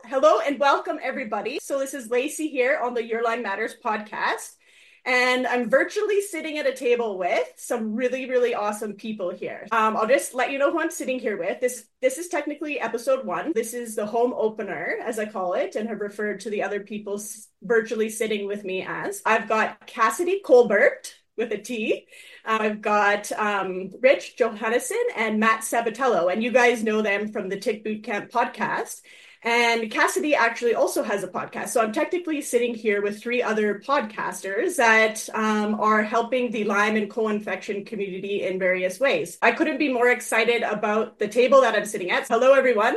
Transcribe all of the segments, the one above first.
Hello and welcome everybody. So this is Lacey here on the Your Line Matters podcast. And I'm virtually sitting at a table with some really, really awesome people here. I'll just let you know who I'm sitting here with. This is technically episode 1. This is the home opener, as I call it, and have referred to the other people virtually sitting with me as. I've got Cassidy Colbert with a T. I've got Rich Johannesson and Matt Sabatello, and you guys know them from the Tick Bootcamp podcast. And Cassidy actually also has a podcast. So I'm technically sitting here with 3 other podcasters that are helping the Lyme and co-infection community in various ways. I couldn't be more excited about the table that I'm sitting at. Hello, everyone.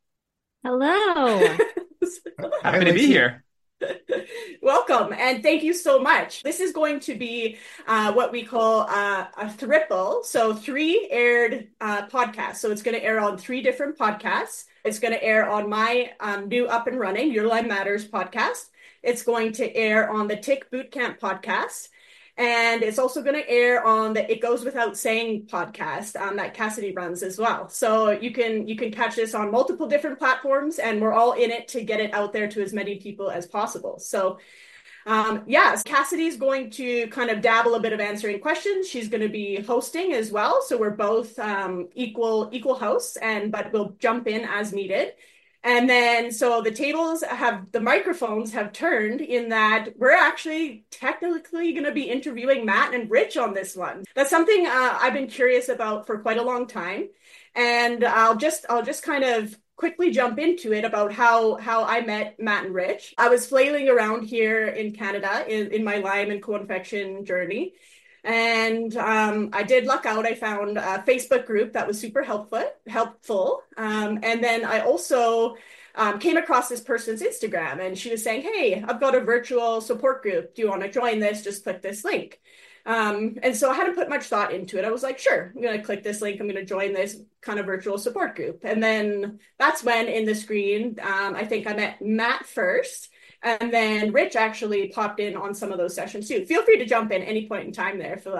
Hello. Happy to be here. Welcome, and thank you so much. This is going to be what we call a triple, so 3 aired podcasts. So it's going to air on 3 different podcasts. It's going to air on my new up and running Your Lyme Matters podcast. It's going to air on the Tick Bootcamp podcast. And it's also going to air on the It Goes Without Saying podcast that Cassidy runs as well. So you can catch this on multiple different platforms, and we're all in it to get it out there to as many people as possible. So Cassidy's going to kind of dabble a bit of answering questions. She's going to be hosting as well. So we're both equal hosts, but we'll jump in as needed. And then, so the microphones have turned in that we're actually technically going to be interviewing Matt and Rich on this one. That's something I've been curious about for quite a long time. And I'll just kind of quickly jump into it about how I met Matt and Rich. I was flailing around here in Canada in my Lyme and co-infection journey. And I did luck out. I found a Facebook group that was super helpful. And then I also came across this person's Instagram, and she was saying, "Hey, I've got a virtual support group. Do you want to join this? Just click this link." And so I hadn't put much thought into it. I was like, sure, I'm going to click this link. I'm going to join this kind of virtual support group. And then that's when in the screen, I think I met Matt first. And then Rich actually popped in on some of those sessions too. Feel free to jump in any point in time there for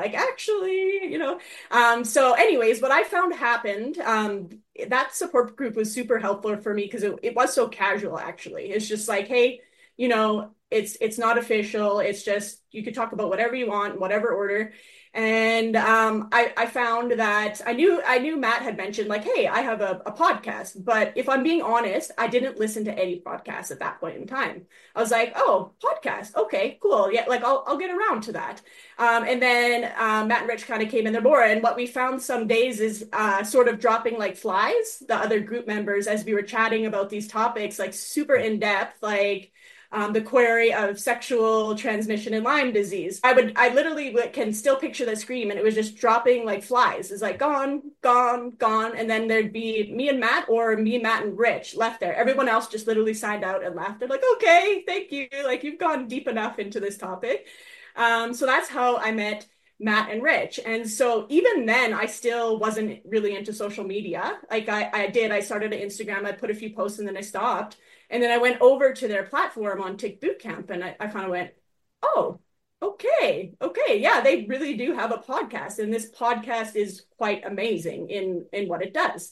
So anyways, what I found happened, that support group was super helpful for me because it was so casual, actually. It's just like, hey, it's not official. It's just, you could talk about whatever you want, in whatever order. And I found that I knew Matt had mentioned like, hey, I have a podcast, but if I'm being honest, I didn't listen to any podcasts at that point in time. I was like, oh, podcast. Okay, cool. Yeah. Like I'll get around to that. And then Matt and Rich kind of came in there more. And what we found some days is sort of dropping like flies, the other group members, as we were chatting about these topics, like super in depth, like the query of sexual transmission in Lyme disease. I literally can still picture the screen, and it was just dropping like flies. It's like gone, gone, gone. And then there'd be me and Matt, or me, Matt and Rich left there. Everyone else just literally signed out and left. They're like, okay, thank you. Like you've gone deep enough into this topic. So that's how I met Matt and Rich. And so even then, I still wasn't really into social media. Like I started an Instagram, I put a few posts, and then I stopped. And then I went over to their platform on Tick Bootcamp, and I kind of went, oh, okay. Yeah, they really do have a podcast. And this podcast is quite amazing in what it does.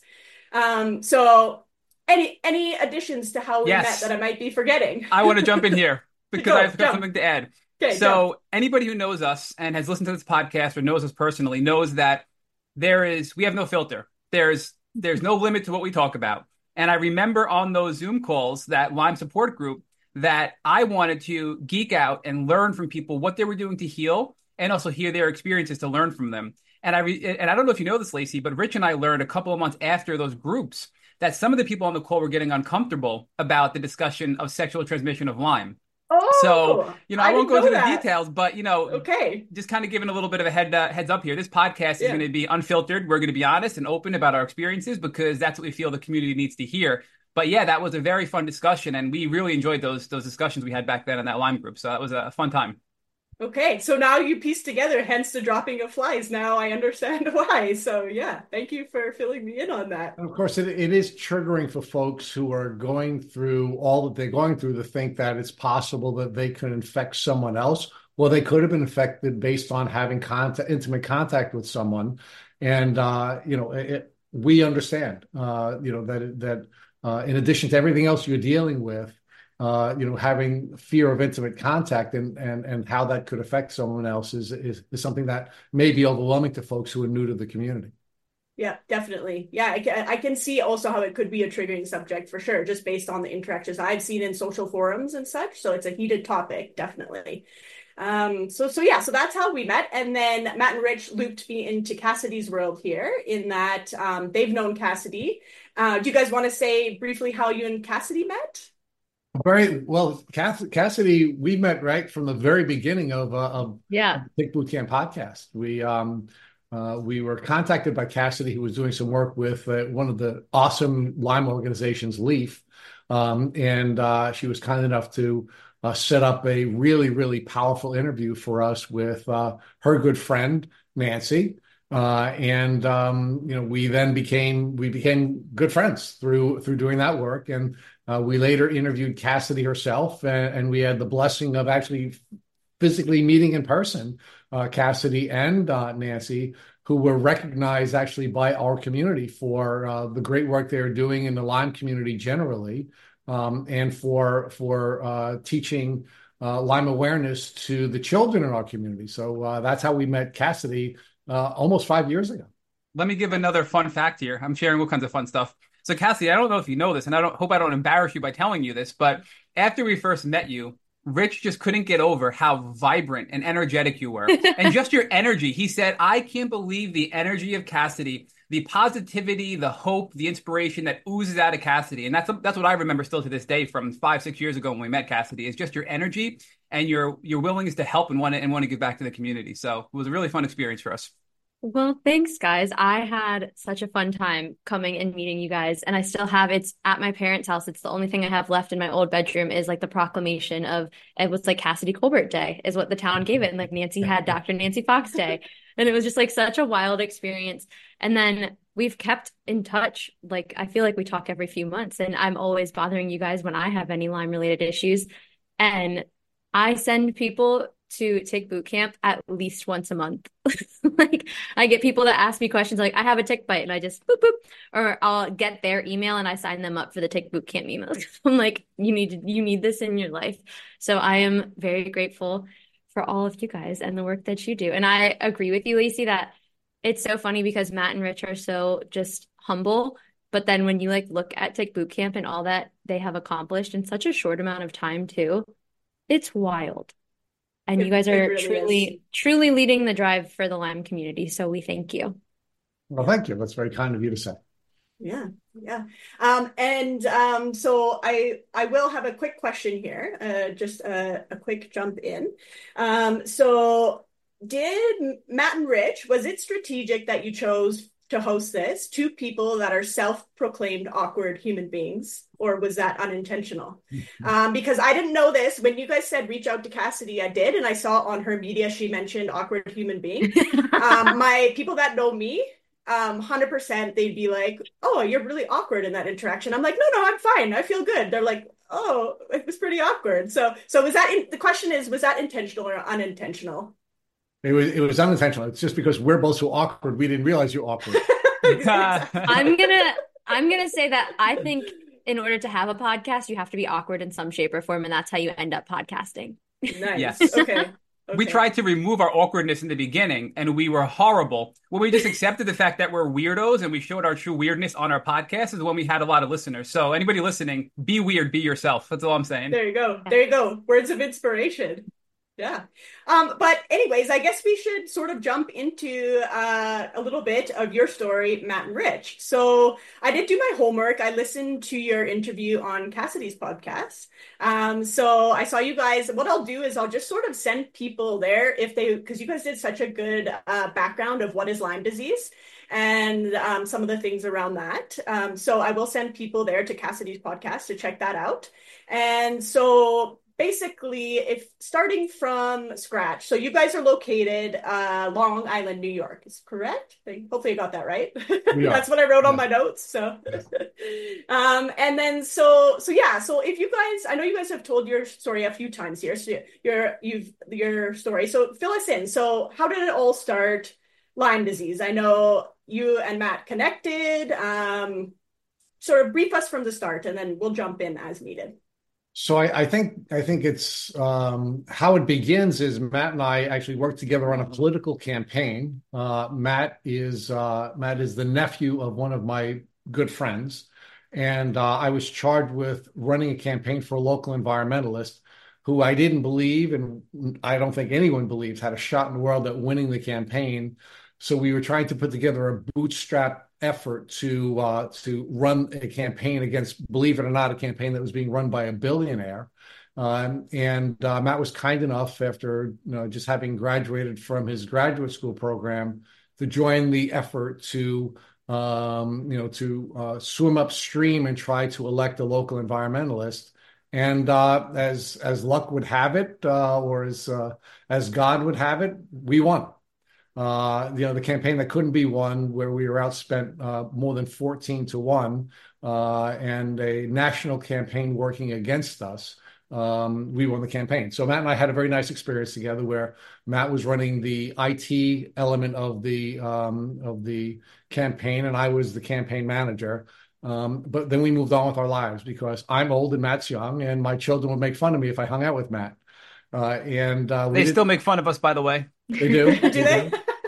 So any additions to how we met that I might be forgetting? I want to jump in here because I've got something to add. Okay, so anybody who knows us and has listened to this podcast or knows us personally knows that we have no filter. There's no limit to what we talk about. And I remember on those Zoom calls, that Lyme support group, that I wanted to geek out and learn from people what they were doing to heal, and also hear their experiences to learn from them. And I don't know if you know this, Lacey, but Rich and I learned a couple of months after those groups that some of the people on the call were getting uncomfortable about the discussion of sexual transmission of Lyme. Oh, so, I won't go into the details, but, okay, just kind of giving a little bit of a heads up here. This podcast is going to be unfiltered. We're going to be honest and open about our experiences because that's what we feel the community needs to hear. But yeah, that was a very fun discussion, and we really enjoyed those discussions we had back then in that Lyme group. So that was a fun time. Okay, so now you piece together, hence the dropping of flies. Now I understand why. So yeah, thank you for filling me in on that. And of course, it is triggering for folks who are going through all that they're going through to think that it's possible that they could infect someone else. Well, they could have been infected based on having intimate contact with someone. And, we understand, that in addition to everything else you're dealing with, having fear of intimate contact and how that could affect someone else is something that may be overwhelming to folks who are new to the community. Yeah, definitely. Yeah, I can see also how it could be a triggering subject for sure, just based on the interactions I've seen in social forums and such. So it's a heated topic, definitely. So that's how we met. And then Matt and Rich looped me into Cassidy's world here in that they've known Cassidy. Do you guys want to say briefly how you and Cassidy met? Very well, Cassidy, we met right from the very beginning of Yeah. Tick Boot Camp podcast. We were contacted by Cassidy, who was doing some work with one of the awesome Lyme organizations, Leaf, and she was kind enough to set up a really, really powerful interview for us with her good friend Nancy, we then became good friends through doing that work, and we later interviewed Cassidy herself, and we had the blessing of actually physically meeting in person, Cassidy and Nancy, who were recognized actually by our community for the great work they're doing in the Lyme community generally, and for teaching Lyme awareness to the children in our community. So that's how we met Cassidy almost 5 years ago. Let me give another fun fact here. I'm sharing all kinds of fun stuff. So Cassie, I don't know if you know this, and I hope I don't embarrass you by telling you this, but after we first met you, Rich just couldn't get over how vibrant and energetic you were. And just your energy. He said, I can't believe the energy of Cassidy, the positivity, the hope, the inspiration that oozes out of Cassidy. And that's what I remember still to this day from 5-6 years ago when we met Cassidy, is just your energy and your willingness to help and want to give back to the community. So it was a really fun experience for us. Well, thanks, guys. I had such a fun time coming and meeting you guys, and I still have. It's at my parents' house. It's the only thing I have left in my old bedroom is like the proclamation of, it was like Cassidy Colbert Day is what the town gave it. And like Nancy had Dr. Nancy Fox Day. And it was just like such a wild experience. And then we've kept in touch. Like, I feel like we talk every few months, and I'm always bothering you guys when I have any Lyme related issues. And I send people to Tick Boot Camp at least once a month. Like, I get people that ask me questions like, I have a tick bite, and I just boop, boop, or I'll get their email and I sign them up for the Tick Boot Camp emails. I'm like, you need this in your life. So I am very grateful for all of you guys and the work that you do. And I agree with you, Lacey, that it's so funny because Matt and Rich are so just humble. But then when you like look at Tick Boot Camp and all that they have accomplished in such a short amount of time too, it's wild. And you guys are really, truly leading the drive for the Lyme community. So we thank you. Well, thank you. That's very kind of you to say. Yeah. So I will have a quick question here, just a quick jump in. So did Matt and Rich, was it strategic that you chose to host this, two people that are self-proclaimed awkward human beings, or was that unintentional? Because I didn't know this. When you guys said reach out to Cassidy, I did, and I saw on her media she mentioned awkward human being. My people that know me, 100% they'd be like, oh, you're really awkward in that interaction. I'm like, no, I'm fine. I feel good. They're like, oh, it was pretty awkward. So was that the question is, was that intentional or unintentional? It was unintentional. It's just because we're both so awkward, we didn't realize you're awkward. I'm gonna say that I think in order to have a podcast, you have to be awkward in some shape or form, and that's how you end up podcasting. Nice. Yes. Okay. We tried to remove our awkwardness in the beginning, and we were horrible. When we just accepted the fact that we're weirdos and we showed our true weirdness on our podcast is when we had a lot of listeners. So anybody listening, be weird, be yourself. That's all I'm saying. There you go. Words of inspiration. Yeah. But anyways, I guess we should sort of jump into a little bit of your story, Matt and Rich. So I did do my homework. I listened to your interview on Cassidy's podcast. So I saw you guys. What I'll do is I'll just sort of send people there because you guys did such a good background of what is Lyme disease and some of the things around that. So I will send people there to Cassidy's podcast to check that out. And so basically, if starting from scratch, so you guys are located Long Island, New York, is correct? Hopefully I got that right. That's what I wrote on my notes. So, and then so if you guys, I know you guys have told your story a few times here, so your story. So fill us in. So how did it all start? Lyme disease. I know you and Matt connected. sort of brief us from the start, and then we'll jump in as needed. So I think it's how it begins is Matt and I actually worked together on a political campaign. Matt is the nephew of one of my good friends, and I was charged with running a campaign for a local environmentalist who I didn't believe, and I don't think anyone believes, had a shot in the world at winning the campaign. So we were trying to put together a bootstrap effort to run a campaign against, believe it or not, a campaign that was being run by a billionaire. And Matt was kind enough, after just having graduated from his graduate school program, to join the effort to swim upstream and try to elect a local environmentalist. And as luck would have it, or as God would have it, we won. The campaign that couldn't be won, where we were outspent more than 14-1, and a national campaign working against us, we won the campaign. So Matt and I had a very nice experience together, where Matt was running the IT element of the campaign, and I was the campaign manager. But then we moved on with our lives, because I'm old and Matt's young, and my children would make fun of me if I hung out with Matt. They still make fun of us, by the way. They do. Do they?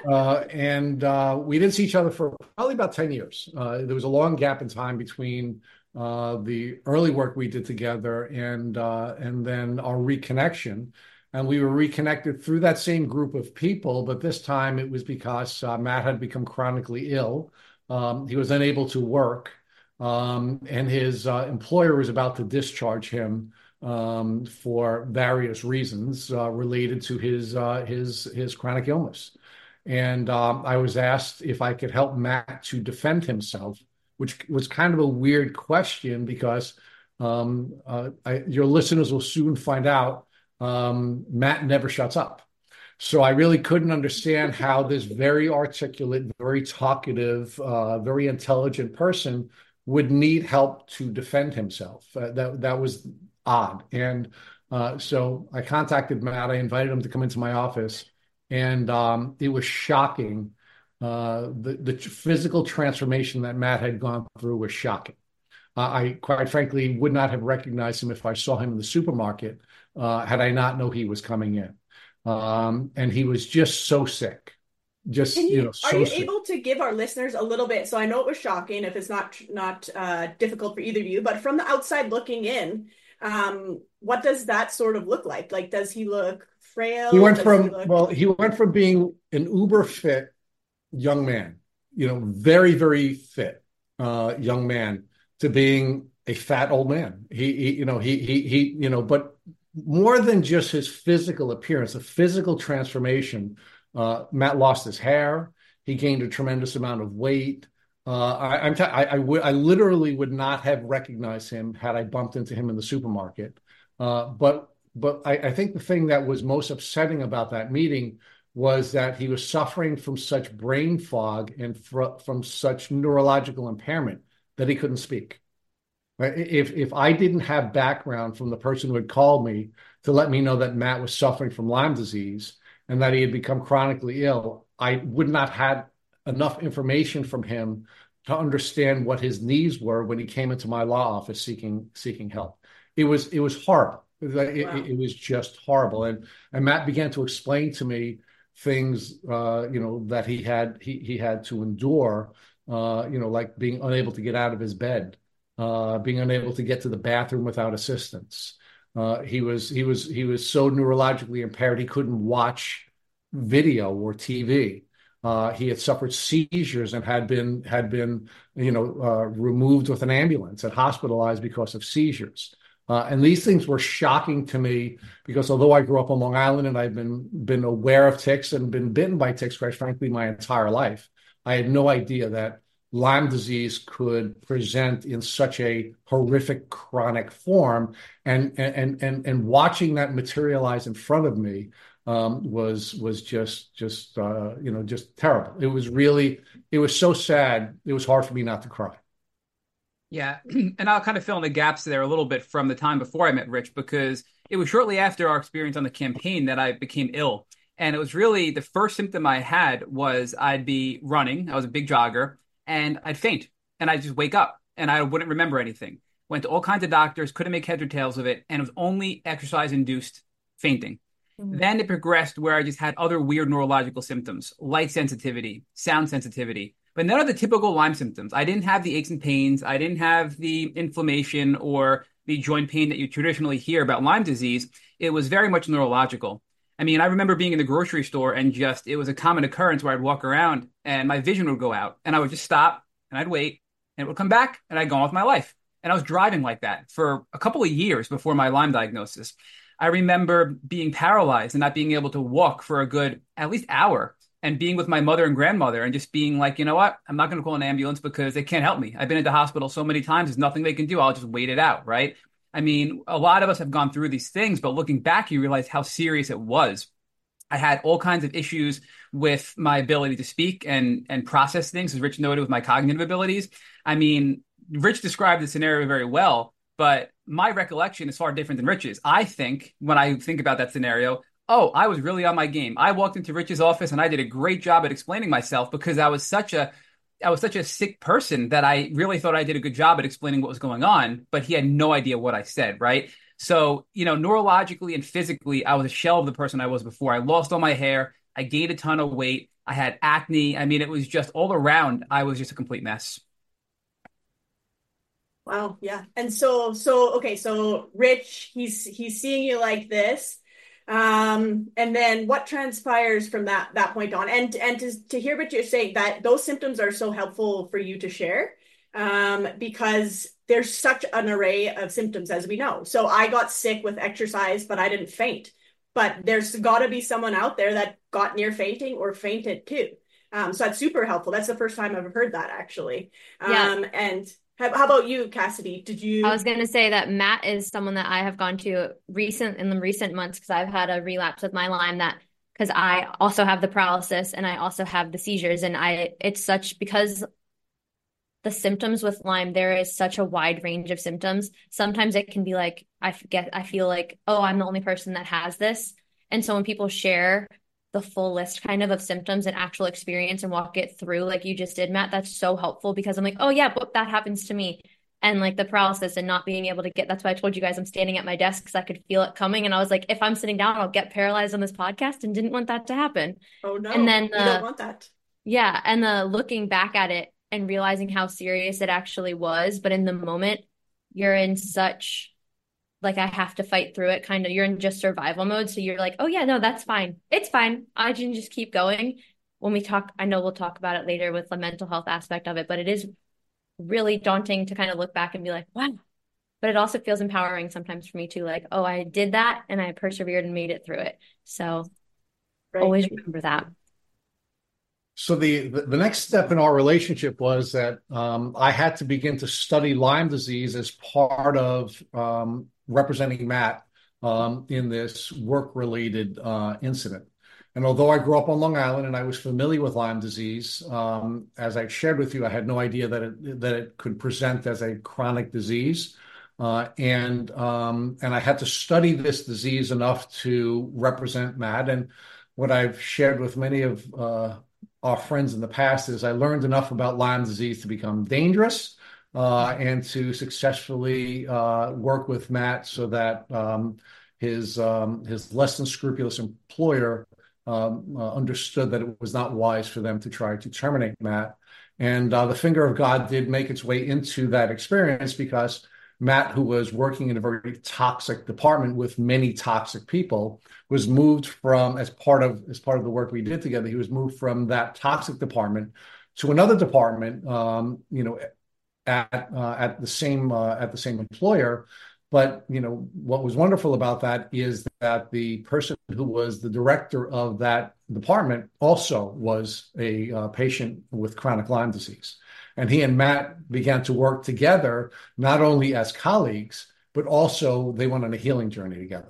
We didn't see each other for probably about 10 years. There was a long gap in time between the early work we did together and then our reconnection. And we were reconnected through that same group of people, but this time it was because Matt had become chronically ill. He was unable to work, and his employer was about to discharge him for various reasons related to his chronic illness. And I was asked if I could help Matt to defend himself, which was kind of a weird question, because your listeners will soon find out Matt never shuts up. So I really couldn't understand how this very articulate, very talkative, very intelligent person would need help to defend himself. That was odd. And so I contacted Matt. I invited him to come into my office, and it was shocking. The physical transformation that Matt had gone through was shocking. I quite frankly would not have recognized him if I saw him in the supermarket, had I not known he was coming in. And he was just so sick. Just, Are you sick. able to give our listeners a little bit? So I know it was shocking if it's not difficult for either of you, but from the outside looking in, what does that sort of look like? Like, does he look frail? He went from being an uber fit young man, very, very fit young man, to being a fat old man. But more than just his physical appearance, a physical transformation. Matt lost his hair. He gained a tremendous amount of weight. I literally would not have recognized him had I bumped into him in the supermarket. But I think the thing that was most upsetting about that meeting was that he was suffering from such brain fog and from such neurological impairment that he couldn't speak. Right? If I didn't have background from the person who had called me to let me know that Matt was suffering from Lyme disease and that he had become chronically ill, I would not have enough information from him to understand what his needs were when he came into my law office seeking help. It was horrible. It was just horrible. And Matt began to explain to me things, that he had to endure, like being unable to get out of his bed, being unable to get to the bathroom without assistance. He was so neurologically impaired he couldn't watch video or TV. He had suffered seizures and had been removed with an ambulance and hospitalized because of seizures. And these things were shocking to me, because although I grew up on Long Island and I've been aware of ticks and been bitten by ticks, quite frankly, my entire life, I had no idea that Lyme disease could present in such a horrific chronic form, and watching that materialize in front of me was just terrible. It was so sad. It was hard for me not to cry. Yeah, and I'll kind of fill in the gaps there a little bit from the time before I met Rich, because it was shortly after our experience on the campaign that I became ill. And it was really the first symptom I had was I'd be running. I was a big jogger, and I'd faint and I'd just wake up. and I wouldn't remember anything. Went to all kinds of doctors, couldn't make heads or tails of it, and it was only exercise-induced fainting. Then it progressed where I just had other weird neurological symptoms, light sensitivity, sound sensitivity, but none of the typical Lyme symptoms. I didn't have the aches and pains. I didn't have the inflammation or the joint pain that you traditionally hear about Lyme disease. It was very much neurological. I mean, I remember being in the grocery store and just, it was a common occurrence where I'd walk around and my vision would go out and I would just stop and I'd wait and it would come back and I'd go on with my life. And I was driving like that for a couple of years before my Lyme diagnosis. I remember being paralyzed and not being able to walk for a good at least hour and being with my mother and grandmother and just being like, you know what? I'm not going to call an ambulance because they can't help me. I've been in the hospital so many times. There's nothing they can do. I'll just wait it out. Right. I mean, a lot of us have gone through these things, but looking back, you realize how serious it was. I had all kinds of issues with my ability to speak and process things, as Rich noted, with my cognitive abilities. I mean, Rich described the scenario very well, but my recollection is far different than Rich's. I think when I think about that scenario, oh, I was really on my game. I walked into Rich's office and I did a great job at explaining myself because I was such a sick person that I really thought I did a good job at explaining what was going on, but he had no idea what I said, right? So, neurologically and physically, I was a shell of the person I was before. I lost all my hair. I gained a ton of weight. I had acne. I mean, it was just all around. I was just a complete mess. Wow, yeah. And okay, so Rich, he's seeing you like this. And then what transpires from that point on? And to hear what you're saying, that those symptoms are so helpful for you to share, because there's such an array of symptoms, as we know. So I got sick with exercise, but I didn't faint. But there's got to be someone out there that got near fainting or fainted too. So that's super helpful. That's the first time I've heard that, actually. Yeah. And how about you, Cassidy? Did you? I was going to say that Matt is someone that I have gone to in the recent months because I've had a relapse with my Lyme because I also have the paralysis and I also have the seizures. And because the symptoms with Lyme, there is such a wide range of symptoms. Sometimes it can be like, I feel like, oh, I'm the only person that has this. And so when people share the full list kind of symptoms and actual experience and walk it through like you just did, Matt, that's so helpful because I'm like, oh yeah, but that happens to me. And like the paralysis and not being able to that's why I told you guys I'm standing at my desk because I could feel it coming. And I was like, if I'm sitting down, I'll get paralyzed on this podcast and didn't want that to happen. Oh no, and then you don't want that. Yeah. And the looking back at it and realizing how serious it actually was. But in the moment, you're in such like I have to fight through it kind of. You're in just survival mode. So you're like, oh yeah, no, that's fine. It's fine. I can just keep going. When we talk, I know we'll talk about it later with the mental health aspect of it, but it is really daunting to kind of look back and be like, wow. But it also feels empowering sometimes for me too. Like, oh, I did that and I persevered and made it through it. So always remember that. So the next step in our relationship was that I had to begin to study Lyme disease as part of representing Matt in this work-related incident. And although I grew up on Long Island and I was familiar with Lyme disease, as I shared with you, I had no idea that it could present as a chronic disease. And I had to study this disease enough to represent Matt. And what I've shared with many of our friends in the past is I learned enough about Lyme disease to become dangerous and to successfully work with Matt so that his less than scrupulous employer understood that it was not wise for them to try to terminate Matt. And the finger of God did make its way into that experience because Matt, who was working in a very toxic department with many toxic people, was moved from as part of the work we did together. He was moved from that toxic department to another department, at the same employer. But what was wonderful about that is that the person who was the director of that department also was a patient with chronic Lyme disease. And he and Matt began to work together, not only as colleagues, but also they went on a healing journey together.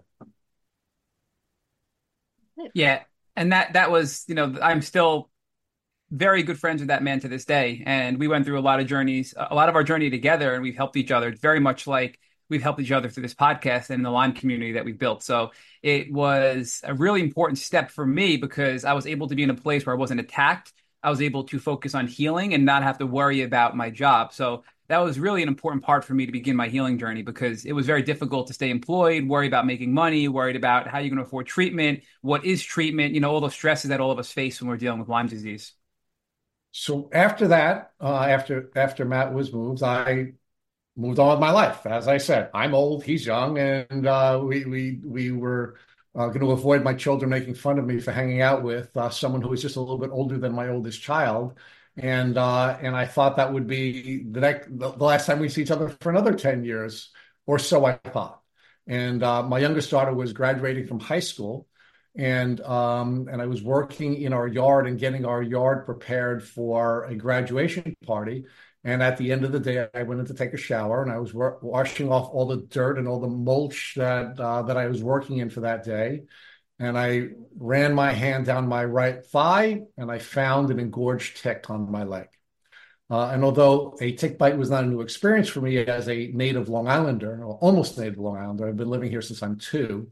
Yeah. And that was, I'm still very good friends with that man to this day. And we went through a lot of our journey together, and we've helped each other. It's very much like we've helped each other through this podcast and the Lyme community that we've built. So it was a really important step for me because I was able to be in a place where I wasn't attacked. I was able to focus on healing and not have to worry about my job. So that was really an important part for me to begin my healing journey because it was very difficult to stay employed, worry about making money, worried about how you're going to afford treatment, what is treatment, all those stresses that all of us face when we're dealing with Lyme disease. So after that, after Matt was moved, I moved on with my life. As I said, I'm old, he's young, and we were going to avoid my children making fun of me for hanging out with someone who was just a little bit older than my oldest child. And I thought that would be the last time we see each other for another 10 years or so, I thought. And my youngest daughter was graduating from high school, and I was working in our yard and getting our yard prepared for a graduation party. And at the end of the day, I went in to take a shower, and I was washing off all the dirt and all the mulch that I was working in for that day. And I ran my hand down my right thigh, and I found an engorged tick on my leg. And although a tick bite was not a new experience for me as a native Long Islander, or almost native Long Islander, I've been living here since I'm 2.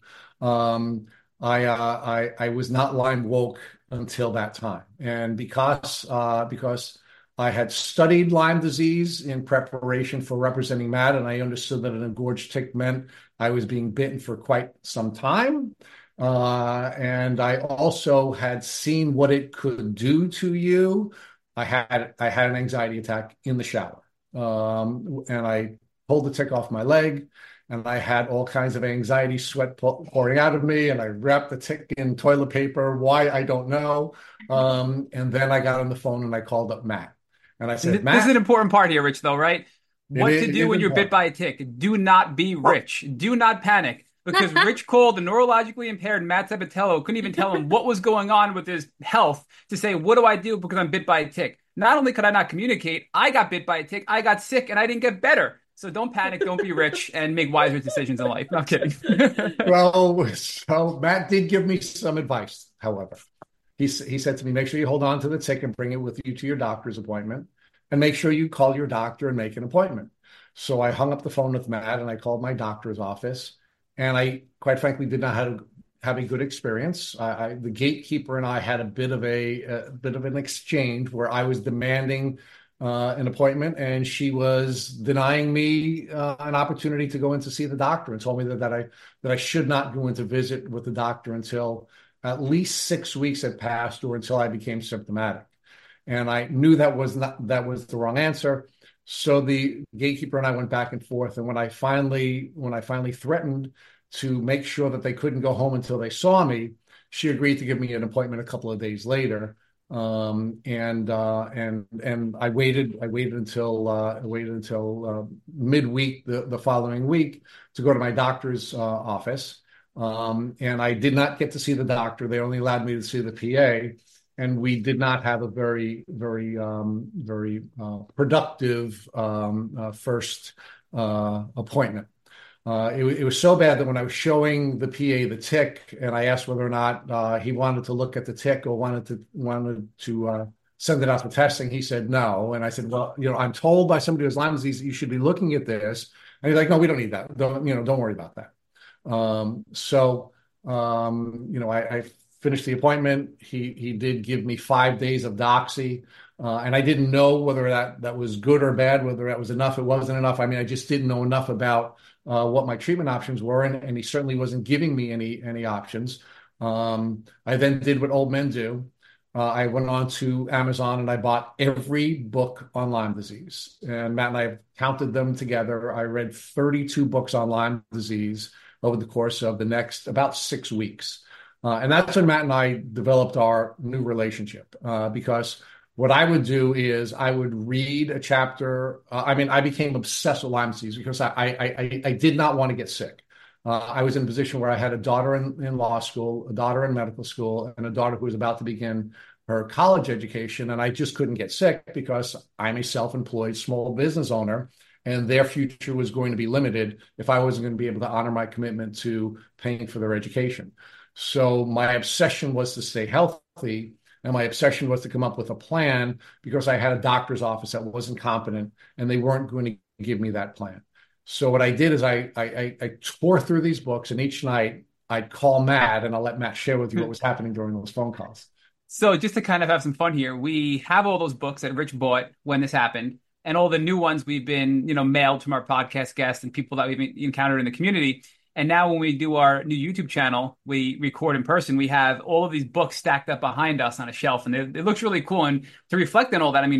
I was not Lyme woke until that time, and because I had studied Lyme disease in preparation for representing Matt, and I understood that an engorged tick meant I was being bitten for quite some time. And I also had seen what it could do to you. I had an anxiety attack in the shower, and I pulled the tick off my leg, and I had all kinds of anxiety sweat pouring out of me, and I wrapped the tick in toilet paper. Why, I don't know. And then I got on the phone and I called up Matt, and I said, Matt, this is an important part here, Rich, though, right? What to do when you're bit by a tick? Do not be Rich. Do not panic. Because Rich called the neurologically impaired Matt Sabatello, couldn't even tell him what was going on with his health to say, what do I do because I'm bit by a tick? Not only could I not communicate, I got bit by a tick, I got sick, and I didn't get better. So don't panic, don't be Rich, and make wiser decisions in life. No, I'm kidding. Well, so Matt did give me some advice, however. He said to me, make sure you hold on to the tick and bring it with you to your doctor's appointment, and make sure you call your doctor and make an appointment. So I hung up the phone with Matt, and I called my doctor's office. And I, quite frankly, did not have a good experience. The gatekeeper and I had a bit of an exchange where I was demanding an appointment, and she was denying me an opportunity to go in to see the doctor, and told me that I should not go in to visit with the doctor until at least 6 weeks had passed, or until I became symptomatic. And I knew that was the wrong answer. So the gatekeeper and I went back and forth. And when I finally threatened to make sure that they couldn't go home until they saw me, she agreed to give me an appointment a couple of days later. And I waited until midweek the following week to go to my doctor's office. And I did not get to see the doctor. They only allowed me to see the PA. And we did not have a very productive first appointment. It was so bad that when I was showing the PA the tick, and I asked whether or not he wanted to look at the tick or wanted to send it out for testing, he said no. And I said, well, I'm told by somebody who has Lyme disease you should be looking at this. And he's like, no, we don't need that. Don't worry about that. I finished the appointment. He did give me 5 days of doxy, and I didn't know whether that was good or bad, whether that was enough. It wasn't enough. I mean, I just didn't know enough about what my treatment options were, and he certainly wasn't giving me any options. I then did what old men do. I went on to Amazon and I bought every book on Lyme disease. And Matt and I have counted them together. I read 32 books on Lyme disease over the course of the next about 6 weeks. And that's when Matt and I developed our new relationship, because what I would do is I would read a chapter. I became obsessed with Lyme disease because I did not want to get sick. I was in a position where I had a daughter in law school, a daughter in medical school, and a daughter who was about to begin her college education. And I just couldn't get sick because I'm a self-employed small business owner, and their future was going to be limited if I wasn't going to be able to honor my commitment to paying for their education. So my obsession was to stay healthy, and my obsession was to come up with a plan, because I had a doctor's office that wasn't competent and they weren't going to give me that plan. So what I did is I tore through these books, and each night I'd call Matt, and I'll let Matt share with you what was happening during those phone calls. So just to kind of have some fun here, we have all those books that Rich bought when this happened. and all the new ones we've been, mailed from our podcast guests and people that we've encountered in the community. And now when we do our new YouTube channel, we record in person. We have all of these books stacked up behind us on a shelf, and it looks really cool. And to reflect on all that,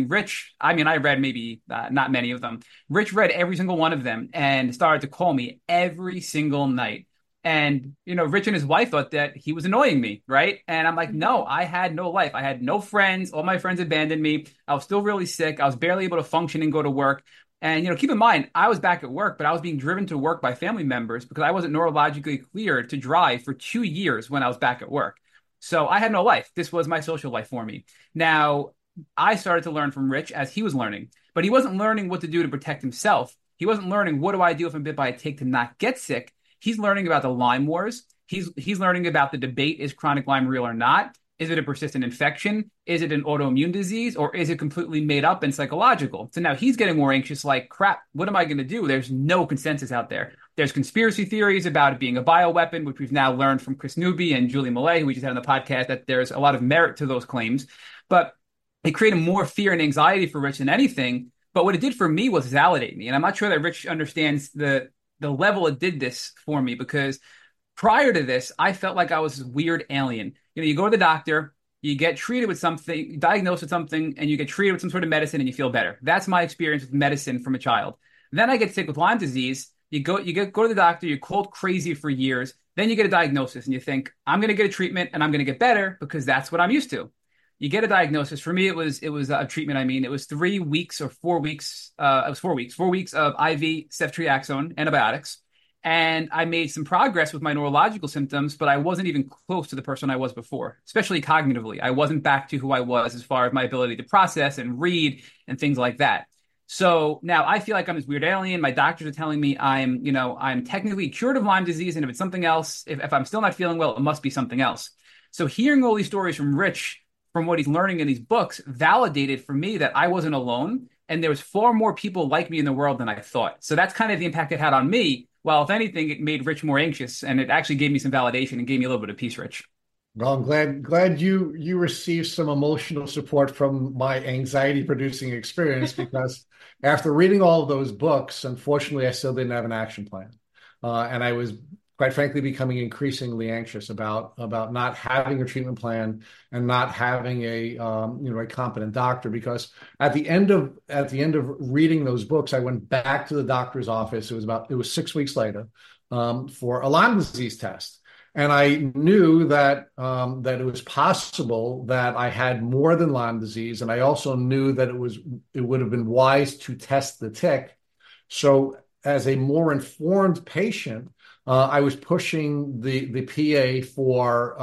I read maybe not many of them. Rich read every single one of them and started to call me every single night. And, Rich and his wife thought that he was annoying me, right? And I'm like, no, I had no life. I had no friends. All my friends abandoned me. I was still really sick. I was barely able to function and go to work. And, keep in mind, I was back at work, but I was being driven to work by family members because I wasn't neurologically cleared to drive for 2 years when I was back at work. So I had no life. This was my social life for me. Now, I started to learn from Rich as he was learning, but he wasn't learning what to do to protect himself. He wasn't learning, what do I do if I'm bit by a tick to not get sick? He's learning about the Lyme wars. He's learning about the debate, is chronic Lyme real or not? Is it a persistent infection? Is it an autoimmune disease? Or is it completely made up and psychological? So now he's getting more anxious, like, crap, what am I going to do? There's no consensus out there. There's conspiracy theories about it being a bioweapon, which we've now learned from Chris Newby and Julie Millay, who we just had on the podcast, that there's a lot of merit to those claims. But it created more fear and anxiety for Rich than anything. But what it did for me was validate me. And I'm not sure that Rich understands the level it did this for me, because prior to this, I felt like I was this weird alien. You go to the doctor, you get treated with something, diagnosed with something, and you get treated with some sort of medicine and you feel better. That's my experience with medicine from a child. Then I get sick with Lyme disease. You go to the doctor, you're cold crazy for years. Then you get a diagnosis and you think, I'm going to get a treatment and I'm going to get better because that's what I'm used to. You get a diagnosis. For me, it was a treatment. It was 3 weeks or 4 weeks. It was 4 weeks. 4 weeks of IV ceftriaxone antibiotics. And I made some progress with my neurological symptoms, but I wasn't even close to the person I was before, especially cognitively. I wasn't back to who I was as far as my ability to process and read and things like that. So now I feel like I'm this weird alien. My doctors are telling me I'm technically cured of Lyme disease. And if it's something else, if I'm still not feeling well, it must be something else. So hearing all these stories from Rich, from what he's learning in these books, validated for me that I wasn't alone. And there was far more people like me in the world than I thought. So that's kind of the impact it had on me. Well, if anything, it made Rich more anxious, and it actually gave me some validation and gave me a little bit of peace, Rich. Well, I'm glad you received some emotional support from my anxiety-producing experience, because after reading all of those books, unfortunately, I still didn't have an action plan. And I was, quite frankly, becoming increasingly anxious about not having a treatment plan and not having a competent doctor. Because at the end of reading those books, I went back to the doctor's office. It was 6 weeks later, for a Lyme disease test, and I knew that it was possible that I had more than Lyme disease, and I also knew that it would have been wise to test the tick. So, as a more informed patient, I was pushing the PA for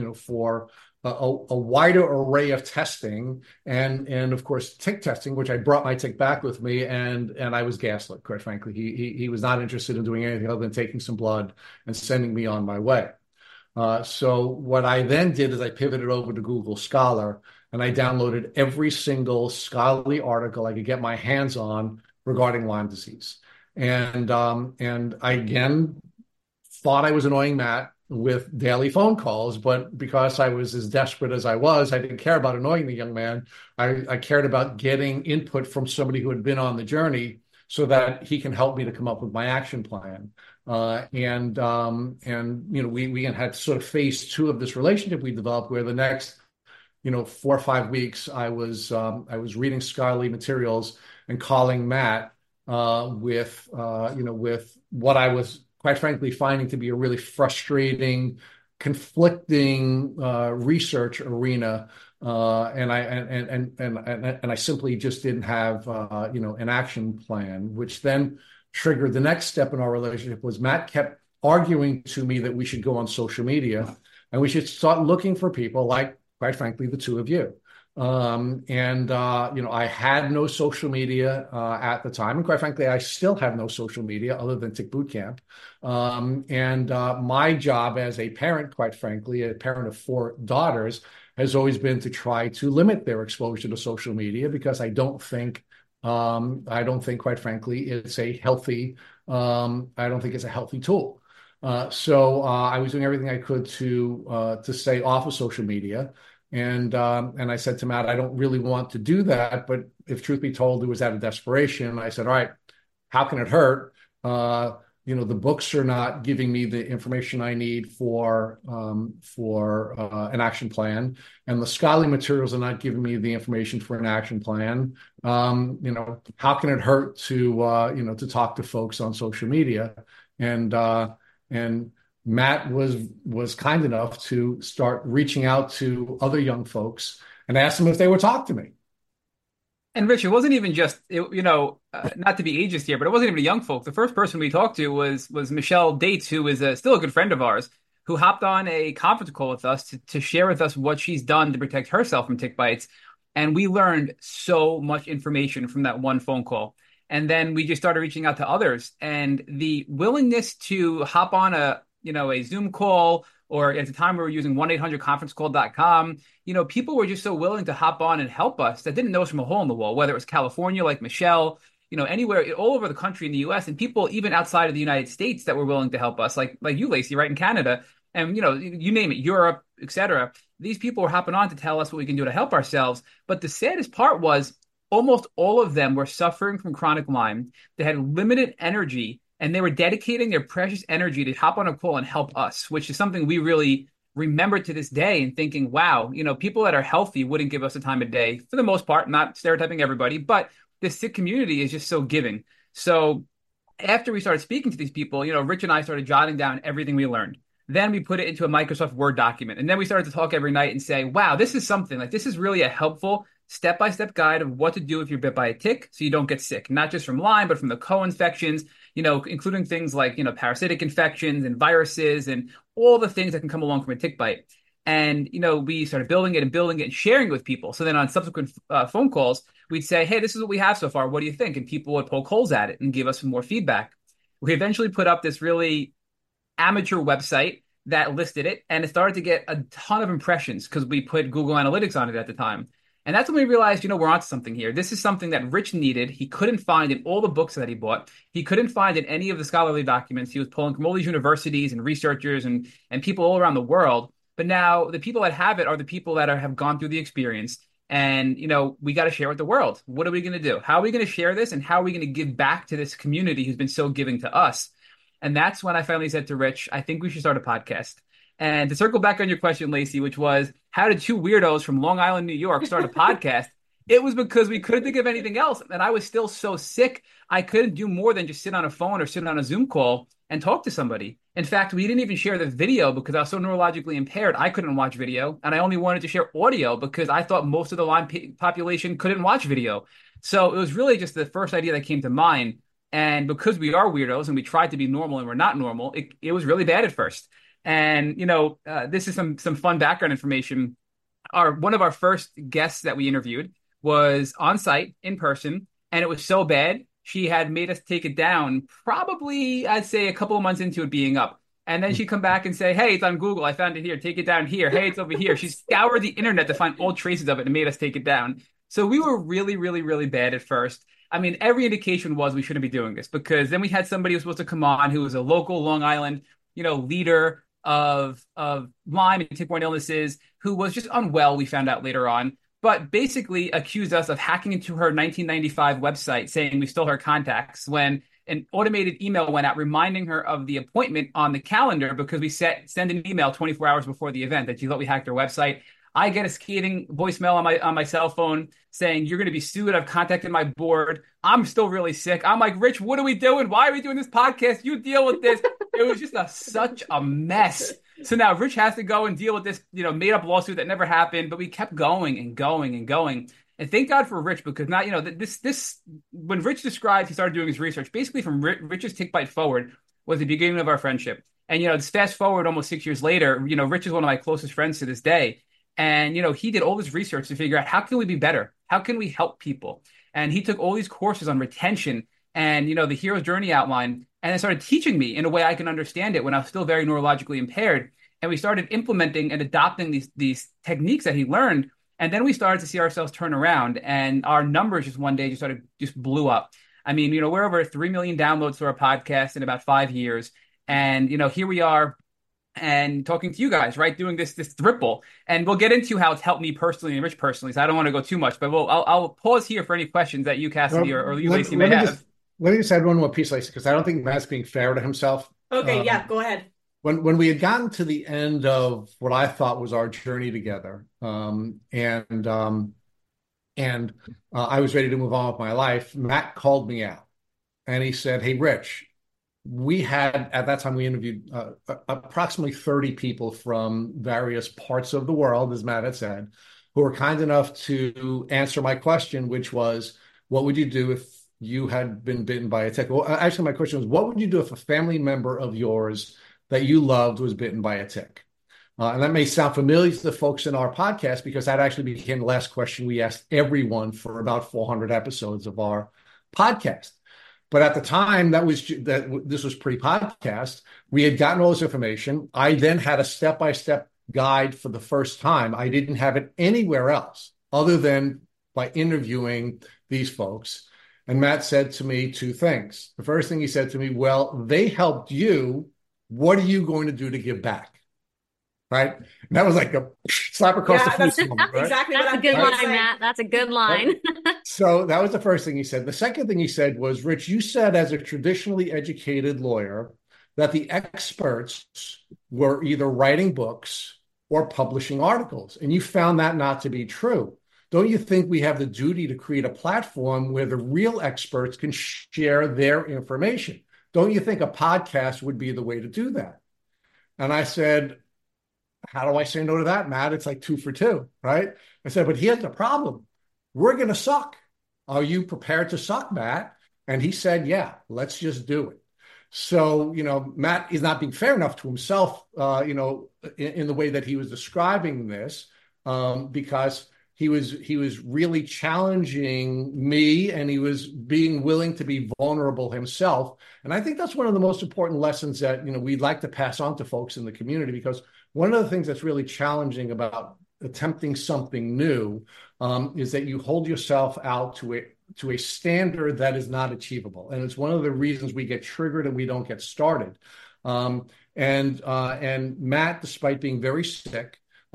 a wider array of testing, and of course tick testing, which I brought my tick back with me, and I was gaslit, quite frankly. He was not interested in doing anything other than taking some blood and sending me on my way. So what I then did is I pivoted over to Google Scholar, and I downloaded every single scholarly article I could get my hands on regarding Lyme disease. And I again thought I was annoying Matt with daily phone calls, but because I was as desperate as I was, I didn't care about annoying the young man. I cared about getting input from somebody who had been on the journey so that he can help me to come up with my action plan. We had sort of phase 2 of this relationship we developed, where the next 4 or 5 weeks I was reading scholarly materials and calling Matt with what I was, quite frankly, finding to be a really frustrating, conflicting research arena, and I simply just didn't have an action plan, which then triggered the next step in our relationship. Was Matt kept arguing to me that we should go on social media and we should start looking for people like, quite frankly, the two of you. I had no social media at the time, and quite frankly, I still have no social media other than Tick Boot Camp. My job as a parent, quite frankly, a parent of 4 daughters, has always been to try to limit their exposure to social media, because I don't think, quite frankly, it's a healthy. I don't think it's a healthy tool. So I was doing everything I could to stay off of social media. And I said to Matt, I don't really want to do that, but if truth be told, it was out of desperation. I said, all right, how can it hurt? The books are not giving me the information I need for an action plan, and the scholarly materials are not giving me the information for an action plan. How can it hurt to talk to folks on social media? And Matt was kind enough to start reaching out to other young folks and ask them if they would talk to me. And Rich, it wasn't even just, not to be ageist here, but it wasn't even a young folk. The first person we talked to was Michelle Dates, who is still a good friend of ours, who hopped on a conference call with us to share with us what she's done to protect herself from tick bites. And we learned so much information from that one phone call. And then we just started reaching out to others. And the willingness to hop on a Zoom call, or at the time we were using 1-800-conferencecall.com, people were just so willing to hop on and help us that didn't know us from a hole in the wall, whether it was California, like Michelle, anywhere, all over the country in the US, and people even outside of the United States that were willing to help us, like you, Lacey, right in Canada, and, you name it, Europe, etc. These people were hopping on to tell us what we can do to help ourselves. But the saddest part was almost all of them were suffering from chronic Lyme. They had limited energy, and they were dedicating their precious energy to hop on a call and help us, which is something we really remember to this day, and thinking, wow, people that are healthy wouldn't give us the time of day for the most part, not stereotyping everybody, but this sick community is just so giving. So after we started speaking to these people, Rich and I started jotting down everything we learned. Then we put it into a Microsoft Word document. And then we started to talk every night and say, wow, this is something, like, this is really a helpful step-by-step guide of what to do if you're bit by a tick so you don't get sick, not just from Lyme, but from the co-infections, including things like, parasitic infections and viruses and all the things that can come along from a tick bite. And, we started building it and sharing it with people. So then on subsequent phone calls, we'd say, hey, this is what we have so far. What do you think? And people would poke holes at it and give us some more feedback. We eventually put up this really amateur website that listed it, and it started to get a ton of impressions because we put Google Analytics on it at the time. And that's when we realized, we're onto something here. This is something that Rich needed. He couldn't find in all the books that he bought. He couldn't find in any of the scholarly documents. He was pulling from all these universities and researchers and people all around the world. But now the people that have it are the people that have gone through the experience. And, we got to share with the world. What are we going to do? How are we going to share this? And how are we going to give back to this community who's been so giving to us? And that's when I finally said to Rich, I think we should start a podcast. And to circle back on your question, Lacey, which was, how did two weirdos from Long Island, New York start a podcast? It was because we couldn't think of anything else. And I was still so sick, I couldn't do more than just sit on a phone or sit on a Zoom call and talk to somebody. In fact, we didn't even share the video because I was so neurologically impaired. I couldn't watch video. And I only wanted to share audio because I thought most of the Lyme population couldn't watch video. So it was really just the first idea that came to mind. And because we are weirdos and we tried to be normal and we're not normal, it was really bad at first. And, this is some fun background information. One of our first guests that we interviewed was on site in person, and it was so bad, she had made us take it down probably, I'd say, a couple of months into it being up. And then she'd come back and say, hey, it's on Google. I found it here. Take it down here. Hey, it's over here. She scoured the internet to find all traces of it and made us take it down. So we were really, really, really bad at first. I mean, every indication was we shouldn't be doing this, because then we had somebody who was supposed to come on who was a local Long Island, leader of Lyme and tick-borne illnesses, who was just unwell, we found out later on, but basically accused us of hacking into her 1995 website, saying we stole her contacts, when an automated email went out reminding her of the appointment on the calendar, because we send an email 24 hours before the event that you thought we hacked her website. I get a scathing voicemail on my cell phone saying, you're going to be sued. I've contacted my board. I'm still really sick. I'm like, Rich, what are we doing? Why are we doing this podcast? You deal with this. It was just such a mess. So now Rich has to go and deal with this, made up lawsuit that never happened. But we kept going and going and going. And thank God for Rich, because now, this when Rich described, he started doing his research, basically from Rich's tick bite forward was the beginning of our friendship. And, fast forward almost 6 years later, Rich is one of my closest friends to this day. And, he did all this research to figure out, how can we be better? How can we help people? And he took all these courses on retention and, the hero's journey outline, and then started teaching me in a way I can understand it when I was still very neurologically impaired. And we started implementing and adopting these techniques that he learned. And then we started to see ourselves turn around, and our numbers just one day just blew up. I mean, we're over 3 million downloads to our podcast in about 5 years. And, here we are and talking to you guys, right? Doing this triple, and we'll get into how it's helped me personally and Rich personally. So I don't want to go too much, but I'll pause here for any questions that you, Cassidy, or you, Lacey, may have. Let me just add one more piece, Lacey, because I don't think Matt's being fair to himself. Okay, yeah, go ahead. When we had gotten to the end of what I thought was our journey together, I was ready to move on with my life, Matt called me out and he said, "Hey, Rich, we had at that time we interviewed approximately 30 people from various parts of the world, as Matt had said, who were kind enough to answer my question, which was, what would you do if you had been bitten by a tick?" Well, actually, my question was, what would you do if a family member of yours that you loved was bitten by a tick? And that may sound familiar to the folks in our podcast, because that actually became the last question we asked everyone for about 400 episodes of our podcast. But at the time, this was pre-podcast. We had gotten all this information. I then had a step-by-step guide for the first time. I didn't have it anywhere else other than by interviewing these folks. And Matt said to me two things. The first thing he said to me, "Well, they helped you. What are you going to do to give back?" Right? And that was like a slap across the face. Right? Exactly. That's a good line, Matt. That's a good line. Right? So that was the first thing he said. The second thing he said was, "Rich, you said as a traditionally educated lawyer that the experts were either writing books or publishing articles, and you found that not to be true. Don't you think we have the duty to create a platform where the real experts can share their information? Don't you think a podcast would be the way to do that?" And I said, "How do I say no to that, Matt? It's like 2 for 2, right?" I said, "But here's the problem. We're going to suck. Are you prepared to suck, Matt?" And he said, "Yeah, let's just do it." So, Matt is not being fair enough to himself, in the way that he was describing this, because he was really challenging me, and he was being willing to be vulnerable himself. And I think that's one of the most important lessons that, we'd like to pass on to folks in the community, because one of the things that's really challenging about attempting something new is that you hold yourself out to a standard that is not achievable. And it's one of the reasons we get triggered and we don't get started. And Matt, despite being very sick,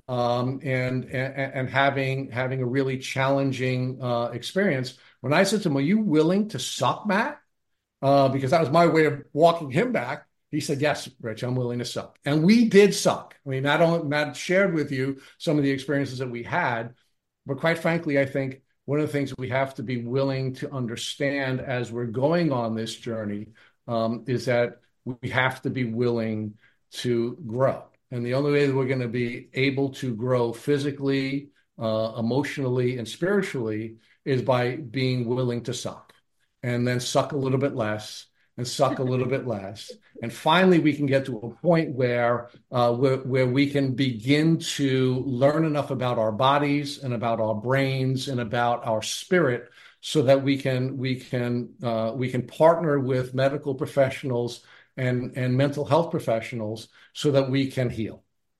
and having a really challenging experience, when I said to him, "Are you willing to suck, Matt?" Because that was my way of walking him back. He said, "Yes, Rich, I'm willing to suck." And we did suck. I mean, Matt shared with you some of the experiences that we had, but quite frankly, I think one of the things we have to be willing to understand as we're going on this journey is that we have to be willing to grow. And the only way that we're going to be able to grow physically, emotionally, and spiritually is by being willing to suck, and then suck a little bit less, and suck a little bit less. And finally, we can get to a point where we can begin to learn enough about our bodies and about our brains and about our spirit, so that we can partner with medical professionals and mental health professionals so that we can heal.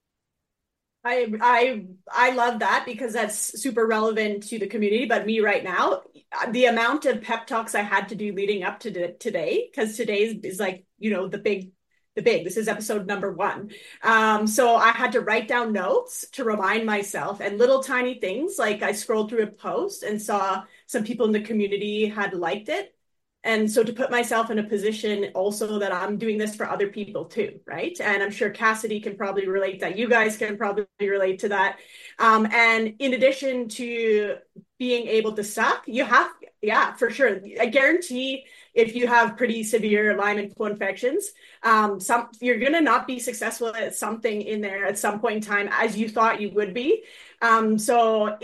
I love that, because that's super relevant to the community. But me right now, the amount of pep talks I had to do leading up to today, because today is like, the big, this is episode number 1. So I had to write down notes to remind myself, and little tiny things, like I scrolled through a post and saw some people in the community had liked it. And so to put myself in a position also that I'm doing this for other people too, right? And I'm sure Cassidy can probably relate that. You guys can probably relate to that. And in addition to being able to suck, for sure. I guarantee if you have pretty severe Lyme and co-infections, you're going to not be successful at something in there at some point in time as you thought you would be. So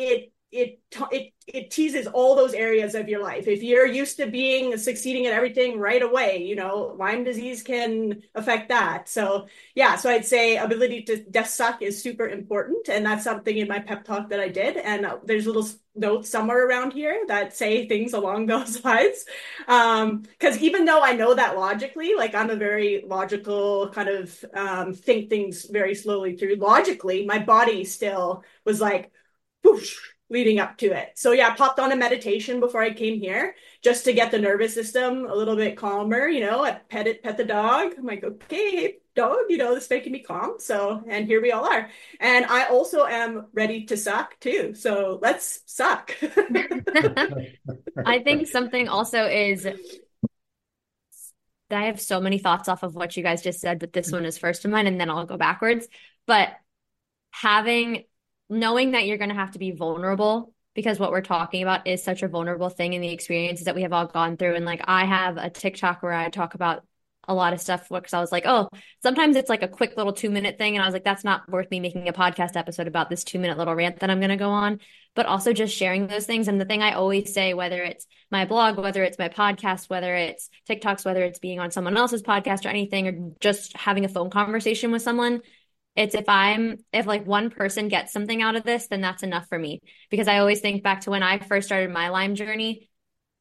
it teases all those areas of your life. If you're used to succeeding at everything right away, Lyme disease can affect that. So I'd say ability to just suck is super important. And that's something in my pep talk that I did. And there's little notes somewhere around here that say things along those lines. Because even though I know that logically, like I'm a very logical kind of think things very slowly through, logically, my body still was like, whoosh, leading up to it. So I popped on a meditation before I came here just to get the nervous system a little bit calmer. I pet the dog. I'm like, okay, dog, it's making me calm. So, and here we all are. And I also am ready to suck too. So let's suck. I think something also is I have so many thoughts off of what you guys just said, but this one is first in mind, and then I'll go backwards. But knowing that you're going to have to be vulnerable, because what we're talking about is such a vulnerable thing in the experiences that we have all gone through. And like, I have a TikTok where I talk about a lot of stuff because I was like, oh, sometimes it's like a quick little 2-minute thing. And I was like, that's not worth me making a podcast episode about this 2-minute little rant that I'm going to go on, but also just sharing those things. And the thing I always say, whether it's my blog, whether it's my podcast, whether it's TikToks, whether it's being on someone else's podcast or anything, or just having a phone conversation with someone, it's if like one person gets something out of this, then that's enough for me. Because I always think back to when I first started my Lyme journey.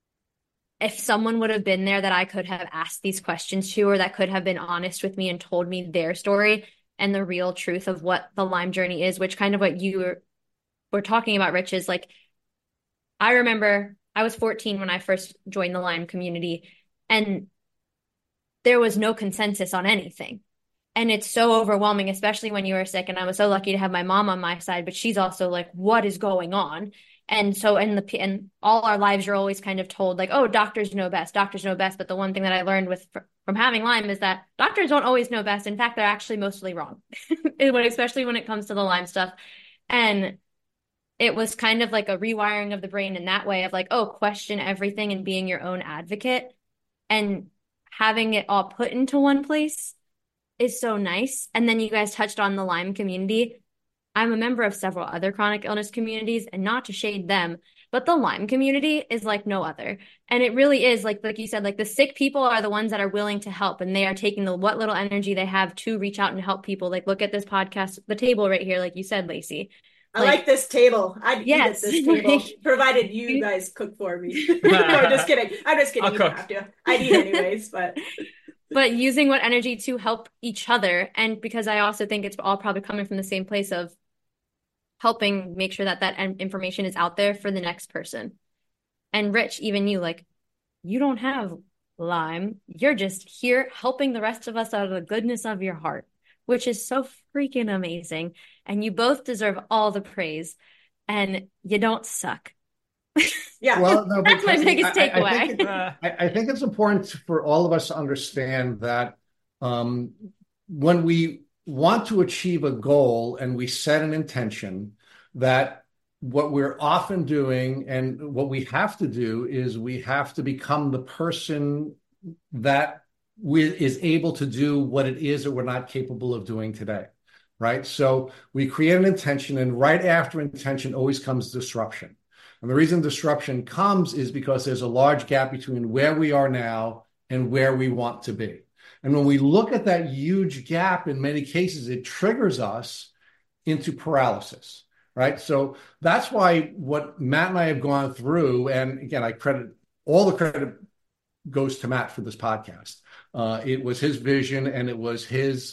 If someone would have been there that I could have asked these questions to, or that could have been honest with me and told me their story and the real truth of what the Lyme journey is, which kind of what you were talking about, Rich, is like, I remember I was 14 when I first joined the Lyme community, and there was no consensus on anything. And it's so overwhelming, especially when you are sick. And I was so lucky to have my mom on my side, but she's also like, what is going on? And so and all our lives, you're always kind of told like, oh, doctors know best. But the one thing that I learned from having Lyme is that doctors don't always know best. In fact, they're actually mostly wrong, especially when it comes to the Lyme stuff. And it was kind of like a rewiring of the brain in that way of like, oh, question everything and being your own advocate, and having it all put into one place is so nice. And then you guys touched on the Lyme community. I'm a member of several other chronic illness communities, and not to shade them, but the Lyme community is like no other. And it really is like you said, like the sick people are the ones that are willing to help, and they are taking what little energy they have to reach out and help people. Like, look at this podcast, the table right here, like you said, Lacey. I like this table. I'd eat at this table, like, provided you guys cook for me. No, just kidding. I'm just kidding. You don't have to. I'd eat anyways, but using what energy to help each other. And because I also think it's all probably coming from the same place of helping make sure that information is out there for the next person. And Rich, even you, like, you don't have Lyme. You're just here helping the rest of us out of the goodness of your heart, which is so freaking amazing. And you both deserve all the praise, and you don't suck. Yeah, well, no, that's my biggest takeaway. I think it's important for all of us to understand that when we want to achieve a goal and we set an intention, that what we're often doing and what we have to do is we have to become the person that is able to do what it is that we're not capable of doing today, right? So we create an intention, and right after intention always comes disruption. And the reason disruption comes is because there's a large gap between where we are now and where we want to be. And when we look at that huge gap, in many cases, it triggers us into paralysis, right? So that's why what Matt and I have gone through, and again, all the credit goes to Matt for this podcast. It was his vision, and it was his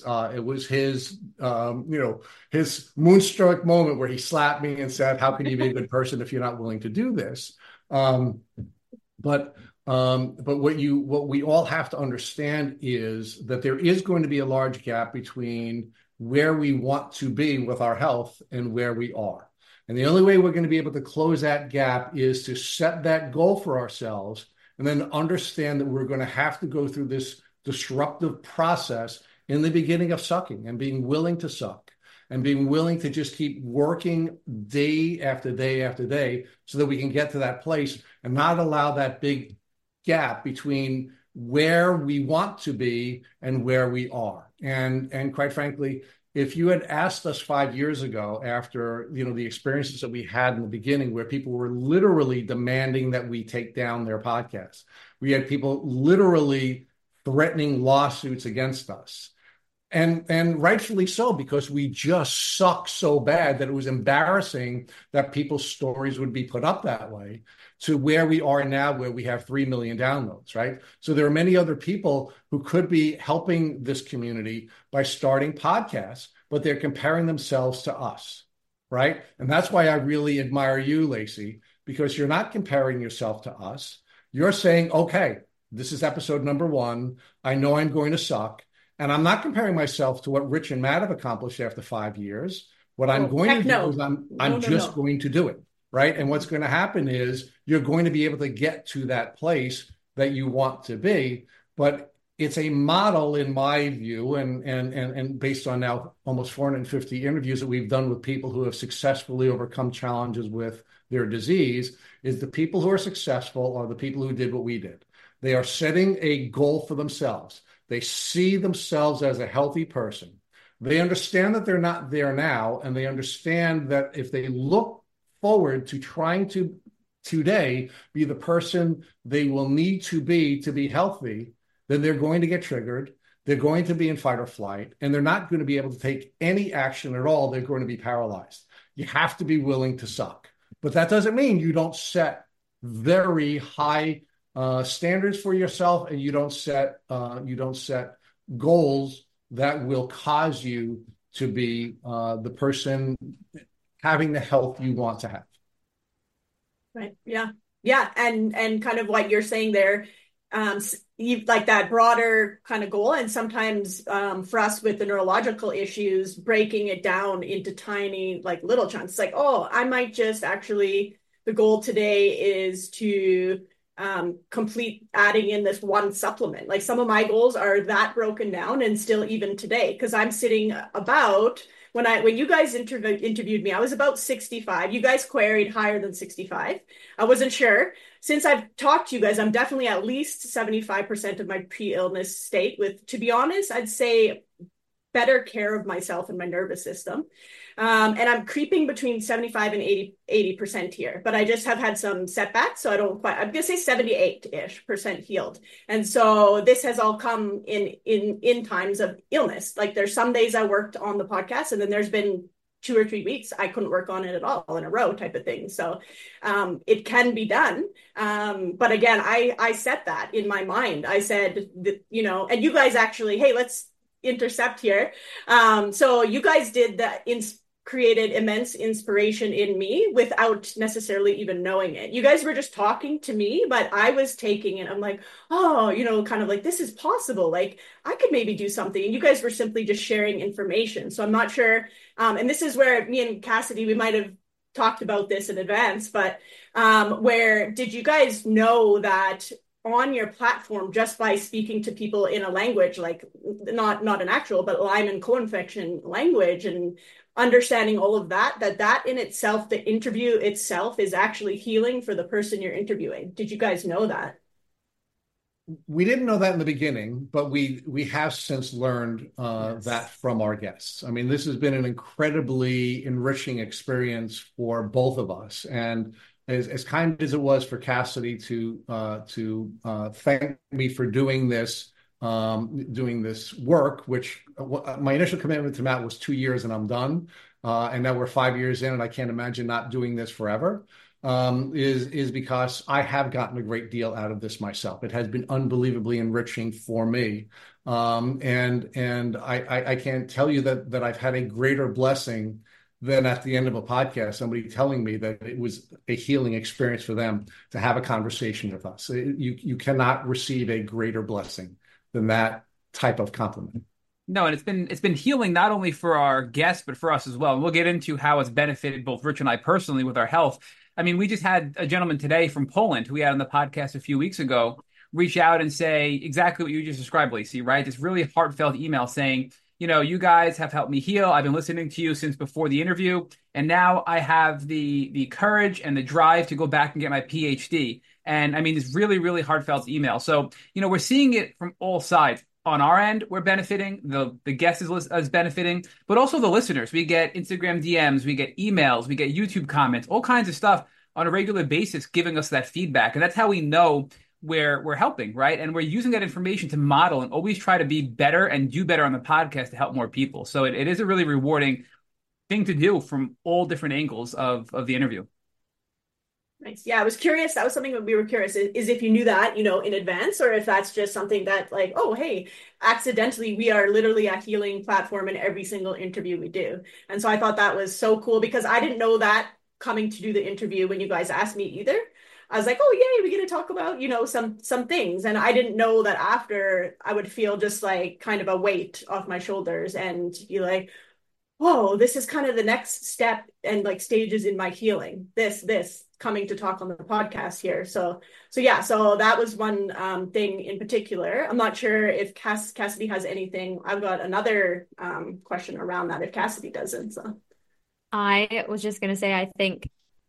moonstruck moment where he slapped me and said, "How can you be a good person if you're not willing to do this?" But what we all have to understand is that there is going to be a large gap between where we want to be with our health and where we are. And the only way we're going to be able to close that gap is to set that goal for ourselves, and then understand that we're going to have to go through this disruptive process in the beginning of sucking, and being willing to suck, and being willing to just keep working day after day after day so that we can get to that place and not allow that big gap between where we want to be and where we are. And quite frankly, if you had asked us 5 years ago, after the experiences that we had in the beginning, where people were literally demanding that we take down their podcasts, we had people literally threatening lawsuits against us. And rightfully so, because we just suck so bad that it was embarrassing that people's stories would be put up that way, to where we are now, where we have 3 million downloads, right? So there are many other people who could be helping this community by starting podcasts, but they're comparing themselves to us, right? And that's why I really admire you, Lacey, because you're not comparing yourself to us. You're saying, okay, this is episode number 1. I know I'm going to suck. And I'm not comparing myself to what Rich and Matt have accomplished after 5 years. What I'm Oh, going to heck do no. is I'm No, no, just no. going to do it, right? And what's going to happen is you're going to be able to get to that place that you want to be. But it's a model, in my view, and based on now almost 450 interviews that we've done with people who have successfully overcome challenges with their disease, is the people who are successful are the people who did what we did. They are setting a goal for themselves. They see themselves as a healthy person. They understand that they're not there now, and they understand that if they look forward to trying to today be the person they will need to be healthy, then they're going to get triggered. They're going to be in fight or flight, and they're not going to be able to take any action at all. They're going to be paralyzed. You have to be willing to suck. But that doesn't mean you don't set very high standards for yourself, and you don't set goals that will cause you to be the person having the health you want to have. Right. Yeah. Yeah. And kind of what you're saying there, you like that broader kind of goal. And sometimes for us with the neurological issues, breaking it down into tiny, like little chunks, like, oh, I might just actually, the goal today is to complete adding in this one supplement. Like some of my goals are that broken down, and still even today, because I'm sitting about when you guys interviewed me, I was about 65. You guys queried higher than 65. I wasn't sure. Since I've talked to you guys, I'm definitely at least 75% of my pre-illness state with, to be honest, I'd say better care of myself and my nervous system. And I'm creeping between 75 and 80% here, but I just have had some setbacks. So I'm going to say 78-ish% healed. And so this has all come in times of illness. Like there's some days I worked on the podcast, and then there's been 2 or 3 weeks I couldn't work on it at all in a row type of thing. So it can be done. But again, I set that in my mind. I said that, and you guys actually, hey, let's intercept here. So you guys did that, created immense inspiration in me without necessarily even knowing it. You guys were just talking to me, but I was taking it. I'm like, oh, kind of like, this is possible. Like I could maybe do something. And you guys were simply just sharing information. So I'm not sure. And this is where me and Cassidy, we might have talked about this in advance, but where did you guys know that on your platform, just by speaking to people in a language, like not an actual, but Lyme and co-infection language, and understanding all of that in itself, the interview itself is actually healing for the person you're interviewing. Did you guys know that? We didn't know that in the beginning, but we have since learned Yes. that from our guests. I mean, this has been an incredibly enriching experience for both of us. And as kind as it was for Cassidy to thank me for doing this work, which my initial commitment to Matt was 2 years and I'm done. And now we're 5 years in, and I can't imagine not doing this forever. Is because I have gotten a great deal out of this myself. It has been unbelievably enriching for me. And I can't tell you that I've had a greater blessing than at the end of a podcast, somebody telling me that it was a healing experience for them to have a conversation with us. You cannot receive a greater blessing than that type of compliment. No, and it's been healing not only for our guests but for us as well. And we'll get into how it's benefited both Rich and I personally with our health. I mean, we just had a gentleman today from Poland who we had on the podcast a few weeks ago reach out and say exactly what you just described, Lacey, right? This really heartfelt email saying, you guys have helped me heal. I've been listening to you since before the interview, and now I have the courage and the drive to go back and get my PhD. And I mean, this really, really heartfelt email. So, we're seeing it from all sides. On our end, we're benefiting. The guest is benefiting, but also the listeners. We get Instagram DMs, we get emails, we get YouTube comments, all kinds of stuff on a regular basis giving us that feedback. And that's how we know we're helping, right? And we're using that information to model and always try to be better and do better on the podcast to help more people. So it is a really rewarding thing to do from all different angles of the interview. Nice. Yeah, I was curious. That was something that we were curious is if you knew that, in advance, or if that's just something that like, oh, hey, accidentally, we are literally a healing platform in every single interview we do. And so I thought that was so cool because I didn't know that coming to do the interview when you guys asked me either. I was like, oh yay, we get to talk about, some things. And I didn't know that after I would feel just like kind of a weight off my shoulders and be like, whoa, this is kind of the next step and like stages in my healing. This coming to talk on the podcast here. So yeah, so that was one thing in particular. I'm not sure if Cassidy has anything. I've got another question around that if Cassidy doesn't. So I was just gonna say, I think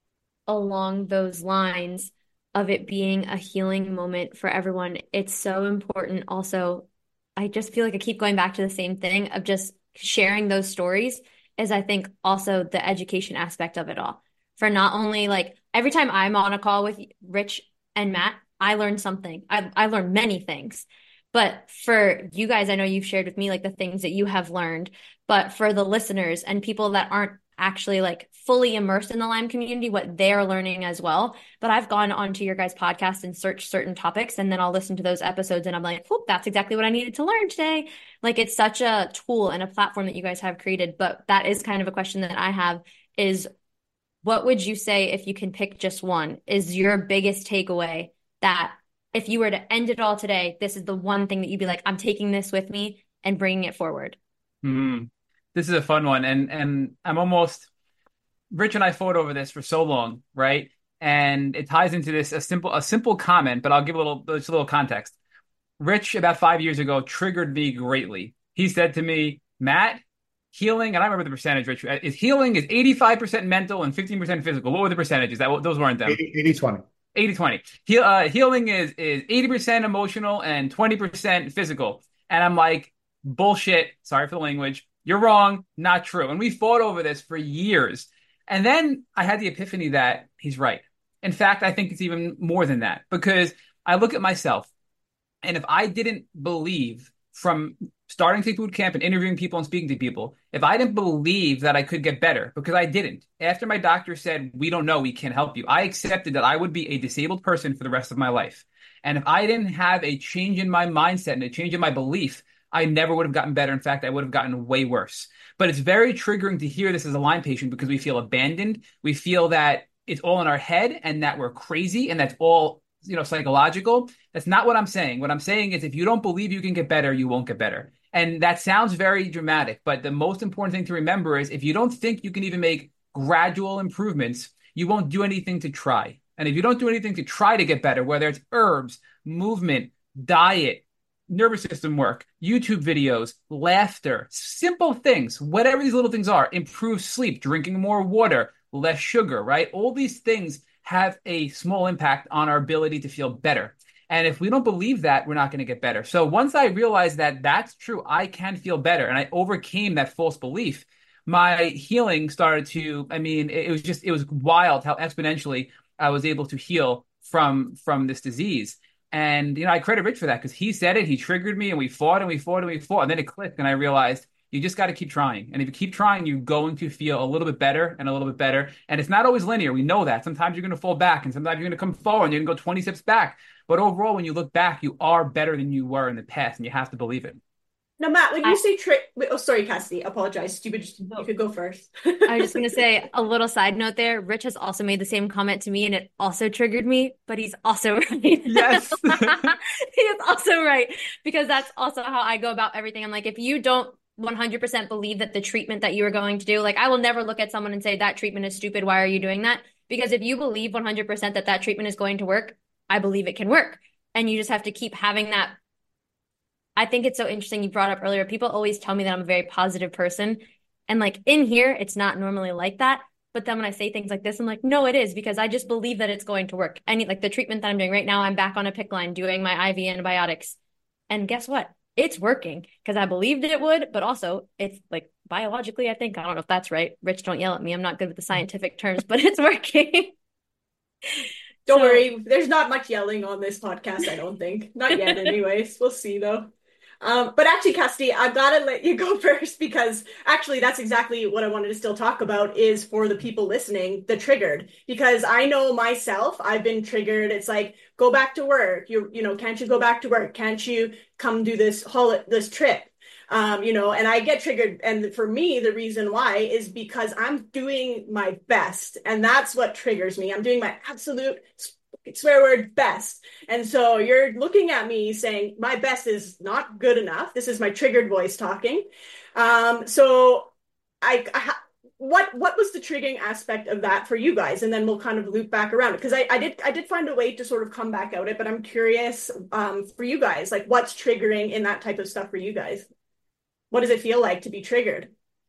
along those lines of it being a healing moment for everyone, it's so important. Also, I just feel like I keep going back to the same thing of just sharing those stories is I think also the education aspect of it all. For not only like every time I'm on a call with Rich and Matt, I learn something. I learn many things. But for you guys, I know you've shared with me like the things that you have learned, but for the listeners and people that aren't actually like fully immersed in the Lyme community, what they're learning as well. But I've gone onto your guys' podcast and searched certain topics, and then I'll listen to those episodes and I'm like, whoop, that's exactly what I needed to learn today. Like it's such a tool and a platform that you guys have created. But that is kind of a question that I have is what would you say if you can pick just one is your biggest takeaway that if you were to end it all today, this is the one thing that you'd be like, I'm taking this with me and bringing it forward? This is a fun one. And I'm almost, Rich and I fought over this for so long, right? And it ties into this, a simple comment, but I'll give just a little context. Rich, about 5 years ago, triggered me greatly. He said to me, Matt, healing, and I remember the percentage, Rich, healing is 85% mental and 15% physical. What were the percentages? Those weren't them. 80-20. 80-20. Healing is 80% emotional and 20% physical. And I'm like, bullshit. Sorry for the language. You're wrong. Not true. And we fought over this for years. And then I had the epiphany that he's right. In fact, I think it's even more than that because I look at myself and if I didn't believe from starting Take Boot Camp and interviewing people and speaking to people, if I didn't believe that I could get better, because I didn't, after my doctor said, we don't know, we can't help you, I accepted that I would be a disabled person for the rest of my life. And if I didn't have a change in my mindset and a change in my belief, I never would have gotten better. In fact, I would have gotten way worse. But it's very triggering to hear this as a Lyme patient because we feel abandoned. We feel that it's all in our head and that we're crazy and that's all psychological. That's not what I'm saying. What I'm saying is if you don't believe you can get better, you won't get better. And that sounds very dramatic, but the most important thing to remember is if you don't think you can even make gradual improvements, you won't do anything to try. And if you don't do anything to try to get better, whether it's herbs, movement, diet, nervous system work, YouTube videos, laughter, simple things, whatever these little things are, improve sleep, drinking more water, less sugar, right? All these things have a small impact on our ability to feel better. And if we don't believe that, we're not going to get better. So once I realized that that's true, I can feel better. And I overcame that false belief. My healing started to, it was wild how exponentially I was able to heal from this disease. And, I credit Rich for that because he said it, he triggered me and we fought and we fought and we fought. And then it clicked and I realized you just got to keep trying. And if you keep trying, you're going to feel a little bit better and a little bit better. And it's not always linear. We know that. Sometimes you're going to fall back and sometimes you're going to come forward and you're going to go 20 steps back. But overall, when you look back, you are better than you were in the past and you have to believe it. Now, Matt, when you say sorry, Cassidy, apologize. You could go first. I was just going to say a little side note there. Rich has also made the same comment to me and it also triggered me, but he's also right. Yes. He is also right because that's also how I go about everything. I'm like, if you don't 100% believe that the treatment that you are going to do, like I will never look at someone and say that treatment is stupid. Why are you doing that? Because if you believe 100% that treatment is going to work, I believe it can work. And you just have to keep having that. I think it's so interesting you brought up earlier. People always tell me that I'm a very positive person. And like in here, it's not normally like that. But then when I say things like this, I'm like, no, it is because I just believe that it's going to work. Like the treatment that I'm doing right now, I'm back on a PICC line doing my IV antibiotics. And guess what? It's working because I believed it would, but also it's like biologically, I think, I don't know if that's right. Rich, don't yell at me. I'm not good with the scientific terms, but it's working. Don't worry. There's not much yelling on this podcast, I don't think. Not yet anyways. We'll see though. But actually, Cassidy, I've got to let you go first because actually that's exactly what I wanted to still talk about is for the people listening, the triggered. Because I know myself, I've been triggered. It's like, go back to work. Can't you go back to work? Can't you come do this trip? And I get triggered. And for me, the reason why is because I'm doing my best. And that's what triggers me. I'm doing my absolute swear word best. And so you're looking at me saying my best is not good enough. This is my triggered voice talking. So I what was the triggering aspect of that for you guys? And then we'll kind of loop back around because I did find a way to sort of come back out it, but I'm curious for you guys, like what's triggering in that type of stuff for you guys? What does it feel like to be triggered?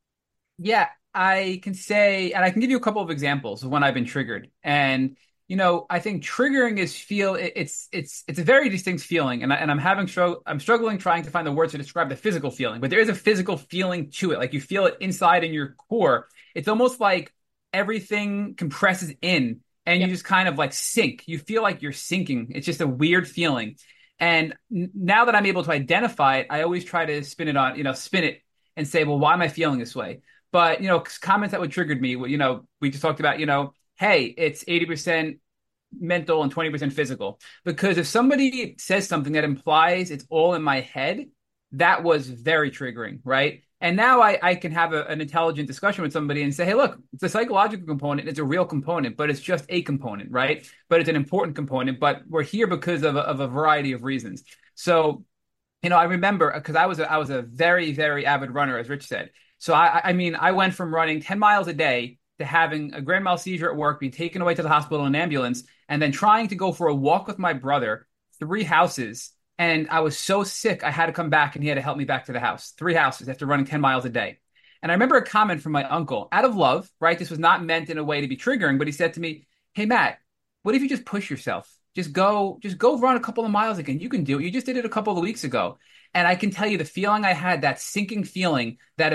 Yeah, I can say, and I can give you a couple of examples of when I've been triggered. And I think triggering is it's a very distinct feeling, and I'm struggling trying to find the words to describe the physical feeling, but there is a physical feeling to it. Like you feel it inside in your core. It's almost like everything compresses in, and you just kind of like sink. You feel like you're sinking. It's just a weird feeling. And now that I'm able to identify it, I always try to spin it and say, well, why am I feeling this way? But, comments that would triggered me, we just talked about, hey, it's 80% mental and 20% physical. Because if somebody says something that implies it's all in my head, that was very triggering, right? And now I can have an intelligent discussion with somebody and say, hey, look, it's a psychological component. It's a real component, but it's just a component, right? But it's an important component. But we're here because of a variety of reasons. So, I remember because I was a very, very avid runner, as Rich said. So I mean, I went from running 10 miles a day to having a grand mal seizure at work, being taken away to the hospital in an ambulance, and then trying to go for a walk with my brother, 3 houses. And I was so sick, I had to come back and he had to help me back to the house. 3 houses after running 10 miles a day. And I remember a comment from my uncle out of love, right? This was not meant in a way to be triggering, but he said to me, hey, Matt, what if you just push yourself? Just go run a couple of miles again. You can do it. You just did it a couple of weeks ago. And I can tell you the feeling I had, that sinking feeling, that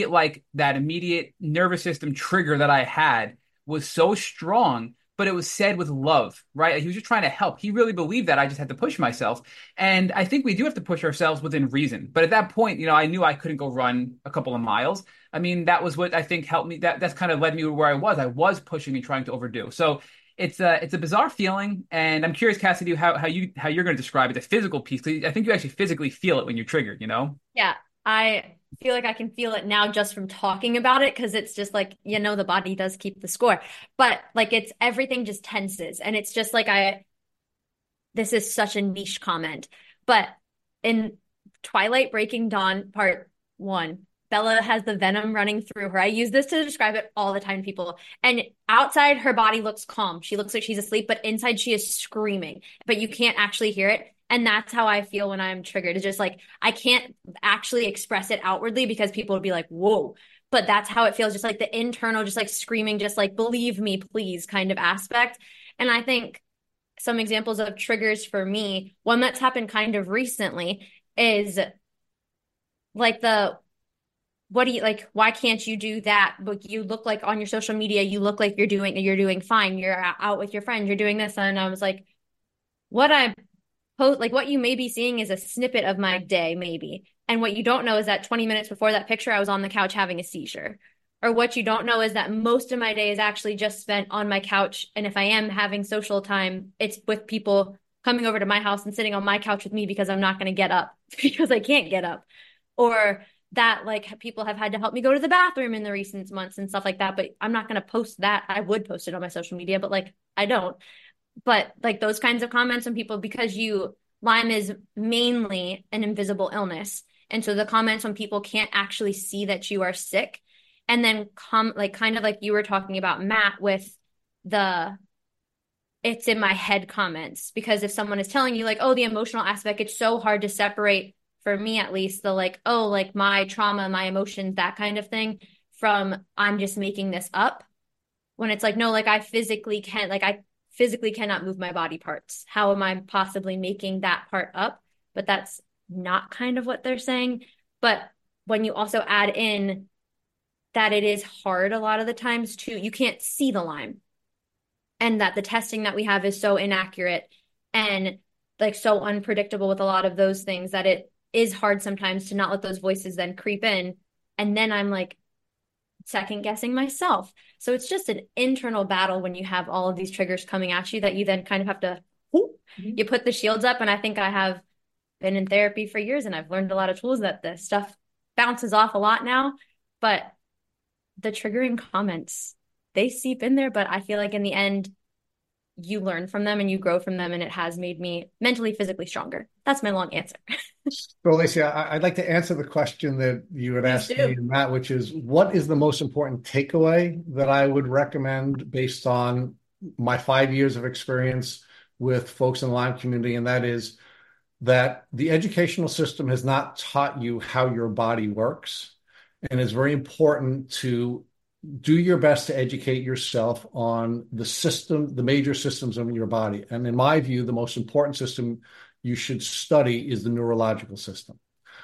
immediate nervous system trigger that I had was so strong, but it was said with love, right? He was just trying to help. He really believed that I just had to push myself. And I think we do have to push ourselves within reason. But at that point, I knew I couldn't go run a couple of miles. I mean, that was what I think helped me. That's kind of led me to where I was. I was pushing and trying to overdo. So it's a bizarre feeling, and I'm curious, Cassidy, how you're going to describe it, the physical piece. 'Cause I think you actually physically feel it when you're triggered. Yeah, I feel like I can feel it now just from talking about it because it's just like, the body does keep the score. But like it's everything just tenses. And it's just like this is such a niche comment. But in Twilight Breaking Dawn Part 1, Bella has the venom running through her. I use this to describe it all the time to people. And outside, her body looks calm. She looks like she's asleep, but inside she is screaming. But you can't actually hear it. And that's how I feel when I'm triggered. It's just like I can't actually express it outwardly because people would be like, whoa. But that's how it feels, just like the internal, just like screaming, just like believe me, please kind of aspect. And I think some examples of triggers for me, one that's happened kind of recently is like what do you like, why can't you do that? But you look like on your social media, you look like you're doing fine. You're out with your friends, you're doing this. And I was like, what I post, like what you may be seeing is a snippet of my day, maybe. And what you don't know is that 20 minutes before that picture, I was on the couch having a seizure. Or what you don't know is that most of my day is actually just spent on my couch. And if I am having social time, it's with people coming over to my house and sitting on my couch with me because I'm not going to get up because I can't get up. Or that like people have had to help me go to the bathroom in the recent months and stuff like that. But I'm not going to post that. I would post it on my social media, but like I don't. But like those kinds of comments from people, because Lyme is mainly an invisible illness. And so the comments when people can't actually see that you are sick, and then kind of like you were talking about, Matt, with the it's in my head comments. Because if someone is telling you like, oh, the emotional aspect, it's so hard to separate, for me at least, the like, oh, like my trauma, my emotions, that kind of thing, from I'm just making this up. When it's like, no, like I physically cannot move my body parts. How am I possibly making that part up? But that's not kind of what they're saying. But when you also add in that it is hard a lot of the times too, you can't see the Lyme, and that the testing that we have is so inaccurate and like so unpredictable with a lot of those things, that it is hard sometimes to not let those voices then creep in. And then I'm like second guessing myself. So it's just an internal battle when you have all of these triggers coming at you, that you then kind of have to, you put the shields up. And I think I have been in therapy for years and I've learned a lot of tools that the stuff bounces off a lot now, but the triggering comments, they seep in there. But I feel like in the end, you learn from them and you grow from them, and it has made me mentally, physically stronger. That's my long answer. So, Lacey, I'd like to answer the question that you had Please asked me do. and Matt, which is, what is the most important takeaway that I would recommend based on my 5 years of experience with folks in the Lyme community? And that is that the educational system has not taught you how your body works. And it's very important to do your best to educate yourself on the major systems of your body. And in my view, the most important system you should study is the neurological system.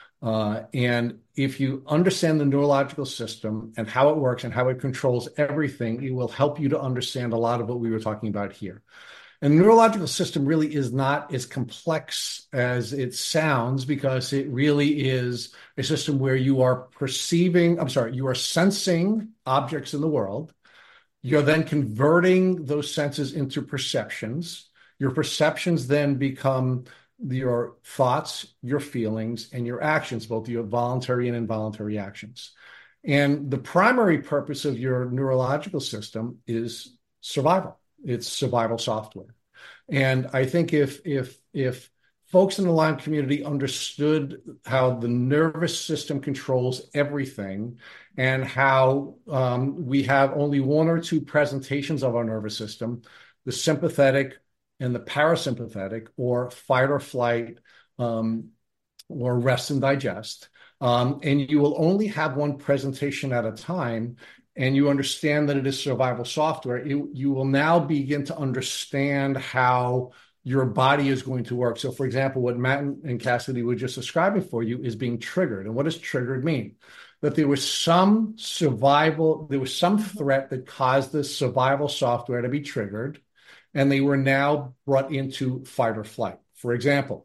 And if you understand the neurological system and how it works and how it controls everything, it will help you to understand a lot of what we were talking about here. And the neurological system really is not as complex as it sounds, because it really is a system where you are you are sensing objects in the world. You're then converting those senses into perceptions. Your perceptions then become your thoughts, your feelings, and your actions, both your voluntary and involuntary actions. And the primary purpose of your neurological system is survival. It's survival software. And I think if folks in the Lyme community understood how the nervous system controls everything, and how we have only one or two presentations of our nervous system, the sympathetic and the parasympathetic, or fight or flight, or rest and digest, and you will only have one presentation at a time, and you understand that it is survival software, you will now begin to understand how your body is going to work. So, for example, what Matt and Cassidy were just describing for you is being triggered. And what does triggered mean? That there was some threat that caused the survival software to be triggered, and they were now brought into fight or flight. For example,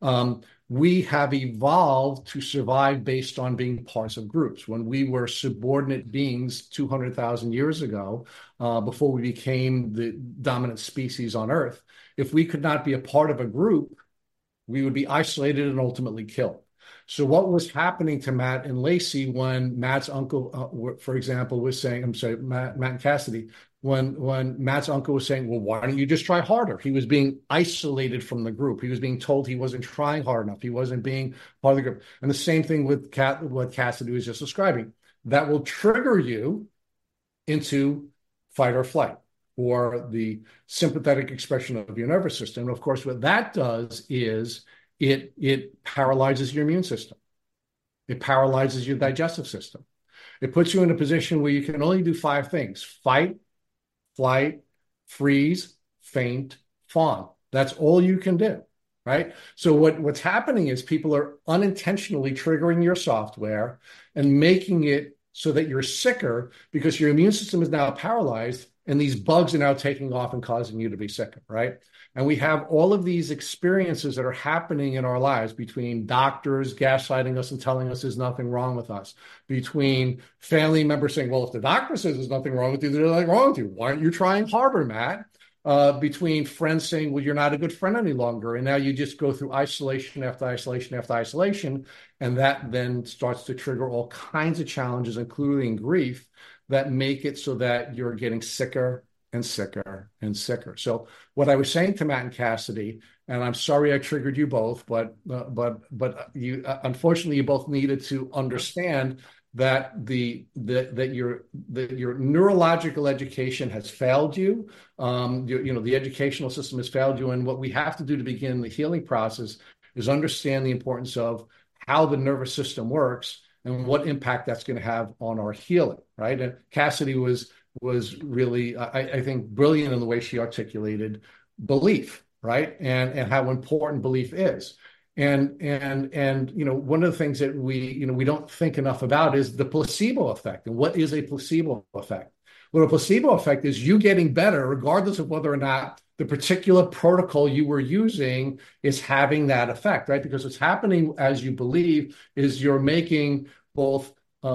we have evolved to survive based on being parts of groups. When we were subordinate beings 200,000 years ago, before we became the dominant species on Earth, if we could not be a part of a group, we would be isolated and ultimately killed. So what was happening to Matt and Lacey when Matt's uncle, for example, was saying, Matt and Cassidy, when Matt's uncle was saying, well, why don't you just try harder? He was being isolated from the group. He was being told he wasn't trying hard enough. He wasn't being part of the group. And the same thing with what Cassidy was just describing. That will trigger you into fight or flight, or the sympathetic expression of your nervous system. And of course, what that does is it paralyzes your immune system. It paralyzes your digestive system. It puts you in a position where you can only do 5 things: fight, flight, freeze, faint, fawn. That's all you can do, right? So what's happening is people are unintentionally triggering your software and making it so that you're sicker, because your immune system is now paralyzed and these bugs are now taking off and causing you to be sicker, right? And we have all of these experiences that are happening in our lives, between doctors gaslighting us and telling us there's nothing wrong with us, between family members saying, well, if the doctor says there's nothing wrong with you, there's nothing wrong with you. Why aren't you trying harder, Matt? Between friends saying, well, you're not a good friend any longer. And now you just go through isolation after isolation after isolation. And that then starts to trigger all kinds of challenges, including grief, that make it so that you're getting sicker and sicker and sicker. So what I was saying to Matt and Cassidy, and I'm sorry I triggered you both, but you unfortunately, you both needed to understand that your neurological education has failed you. The educational system has failed you, and what we have to do to begin the healing process is understand the importance of how the nervous system works and what impact that's going to have on our healing, right? And Cassidy was really, I think, brilliant in the way she articulated belief, right? And how important belief is. And one of the things that we don't think enough about is the placebo effect. And what is a placebo effect? Well, a placebo effect is you getting better regardless of whether or not the particular protocol you were using is having that effect, right? Because what's happening as you believe is you're making both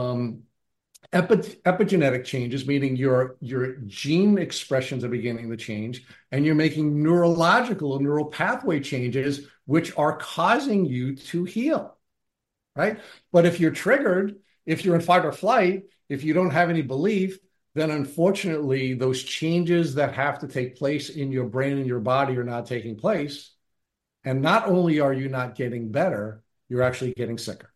epigenetic changes, meaning your gene expressions are beginning to change, and you're making neurological and neural pathway changes, which are causing you to heal, right? But if you're triggered, if you're in fight or flight, if you don't have any belief, then unfortunately, those changes that have to take place in your brain and your body are not taking place. And not only are you not getting better, you're actually getting sicker.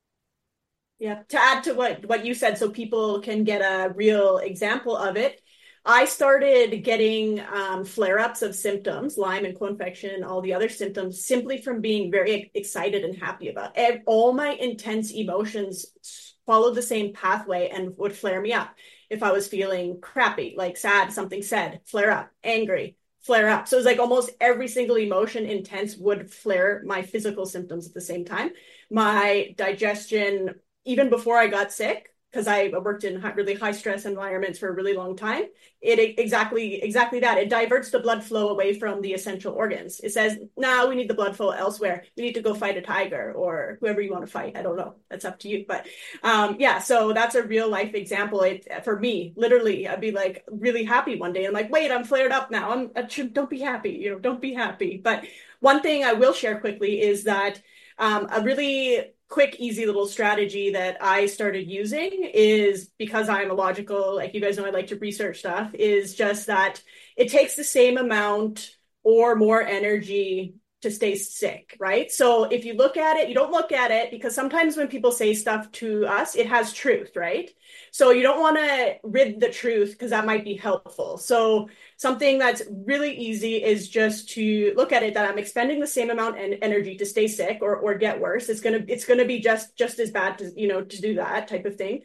Yeah. To add to what you said, so people can get a real example of it, I started getting flare-ups of symptoms, Lyme and co-infection, all the other symptoms, simply from being very excited and happy about it. All my intense emotions followed the same pathway and would flare me up. If I was feeling crappy, like sad, something said, flare up, angry, flare up. So it was like almost every single emotion intense would flare my physical symptoms at the same time. My digestion, even before I got sick, because I worked in really high stress environments for a really long time, it exactly that. It diverts the blood flow away from the essential organs. It says, no, we need the blood flow elsewhere. We need to go fight a tiger or whoever you want to fight. I don't know. That's up to you. But yeah, so that's a real life example. For me, literally, I'd be like really happy one day. I'm like, wait, I'm flared up now. Don't be happy. Don't be happy. But one thing I will share quickly is that a really quick, easy little strategy that I started using is, because I'm a logical, like you guys know, I like to research stuff, is just that it takes the same amount or more energy to stay sick, right? So if you look at it, you don't look at it, because sometimes when people say stuff to us, it has truth, right? So you don't want to rid the truth, because that might be helpful. So something that's really easy is just to look at it that I'm expending the same amount of energy to stay sick or get worse. It's gonna be just as bad to to do that type of thing.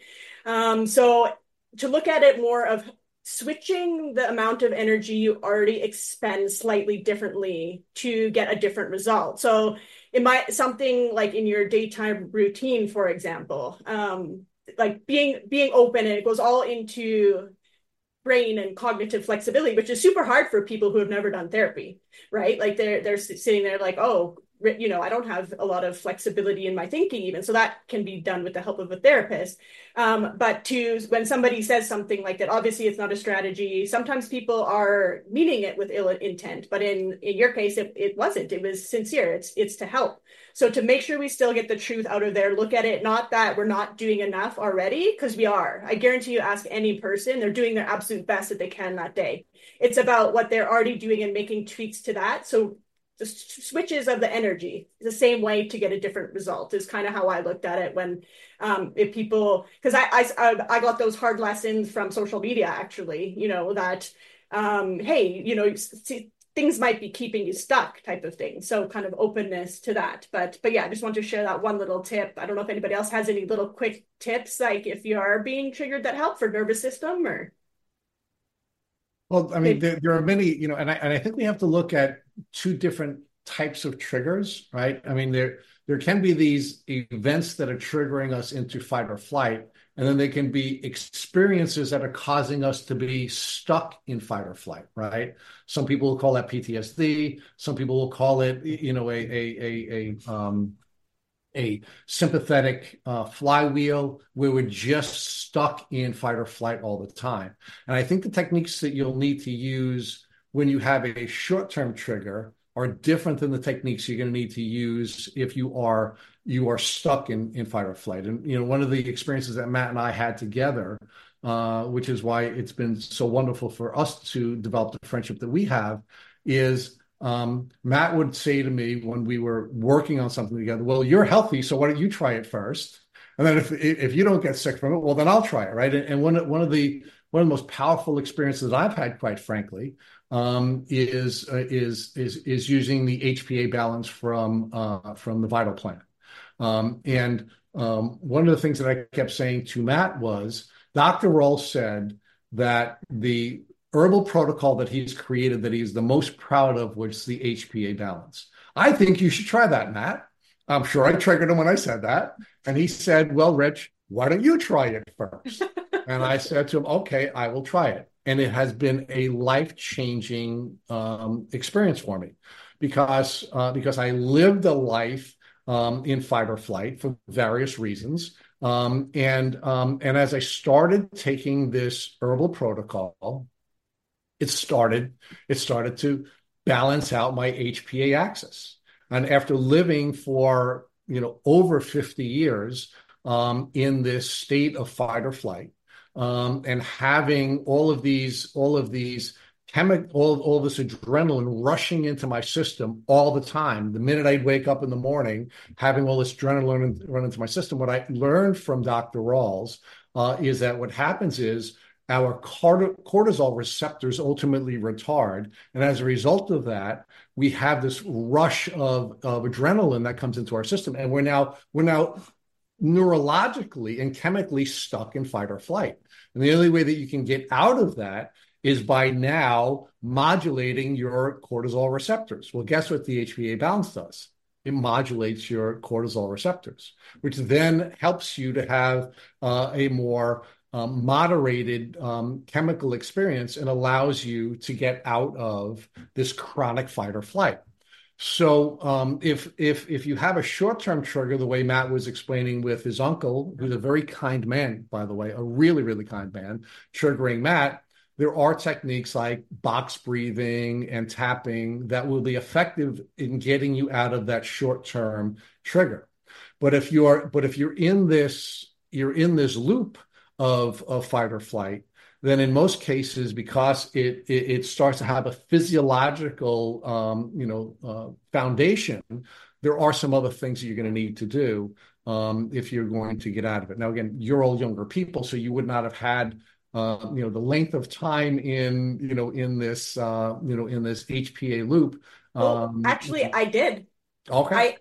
So to look at it more of switching the amount of energy you already expend slightly differently to get a different result. So it might something like in your daytime routine, for example, like being open, and it goes all into brain and cognitive flexibility, which is super hard for people who have never done therapy, right? Like they're sitting there like, oh, I don't have a lot of flexibility in my thinking even. So that can be done with the help of a therapist. But when somebody says something like that, obviously it's not a strategy. Sometimes people are meaning it with ill intent, but in your case, it wasn't. It was sincere. It's to help. So to make sure we still get the truth out of there, look at it, not that we're not doing enough already, because we are. I guarantee you, ask any person, they're doing their absolute best that they can that day. It's about what they're already doing and making tweaks to that. So the switches of the energy, the same way to get a different result, is kind of how I looked at it when if people, because I got those hard lessons from social media, actually, that hey, things might be keeping you stuck type of thing. So kind of openness to that. But yeah, I just want to share that one little tip. I don't know if anybody else has any little quick tips, like if you are being triggered, that help for nervous system or. Well, I mean, there are many, and I think we have to look at two different types of triggers, right? I mean, there can be these events that are triggering us into fight or flight, and then they can be experiences that are causing us to be stuck in fight or flight, right? Some people will call that PTSD. Some people will call it, a sympathetic flywheel where we're just stuck in fight or flight all the time. And I think the techniques that you'll need to use when you have a short-term trigger are different than the techniques you're going to need to use if you are stuck in fight or flight. And one of the experiences that Matt and I had together, which is why it's been so wonderful for us to develop the friendship that we have, is Matt would say to me when we were working on something together, well, you're healthy, so why don't you try it first? And then if you don't get sick from it, well, then I'll try it, right? And one of the most powerful experiences I've had, quite frankly, is using the HPA balance from the Vital Plan. And one of the things that I kept saying to Matt was, Dr. Roll said that the herbal protocol that he's created, that he's the most proud of, was the HPA balance. I think you should try that, Matt. I'm sure I triggered him when I said that. And he said, well, Rich, why don't you try it first? And I said to him, okay, I will try it. And it has been a life-changing experience for me because I lived a life in fight or flight for various reasons. And as I started taking this herbal protocol, it started to balance out my HPA axis. And after living for over 50 years in this state of fight or flight, and having all this adrenaline rushing into my system all the time. The minute I'd wake up in the morning, having all this adrenaline run into my system, what I learned from Dr. Rawls is that what happens is our cortisol receptors ultimately retard. And as a result of that, we have this rush of adrenaline that comes into our system. And we're now neurologically and chemically stuck in fight or flight. And the only way that you can get out of that is by now modulating your cortisol receptors. Well, guess what the HPA balance does? It modulates your cortisol receptors, which then helps you to have a more moderated chemical experience and allows you to get out of this chronic fight or flight. So if you have a short-term trigger, the way Matt was explaining with his uncle, who's a very kind man, by the way, a really, really kind man, triggering Matt, there are techniques like box breathing and tapping that will be effective in getting you out of that short-term trigger. But if you're in this loop of fight or flight, then in most cases, because it starts to have a physiological foundation, there are some other things that you're going to need to do if you're going to get out of it. Now, again, you're all younger people, so you would not have had the length of time in this HPA loop. Well, actually, I did. Okay.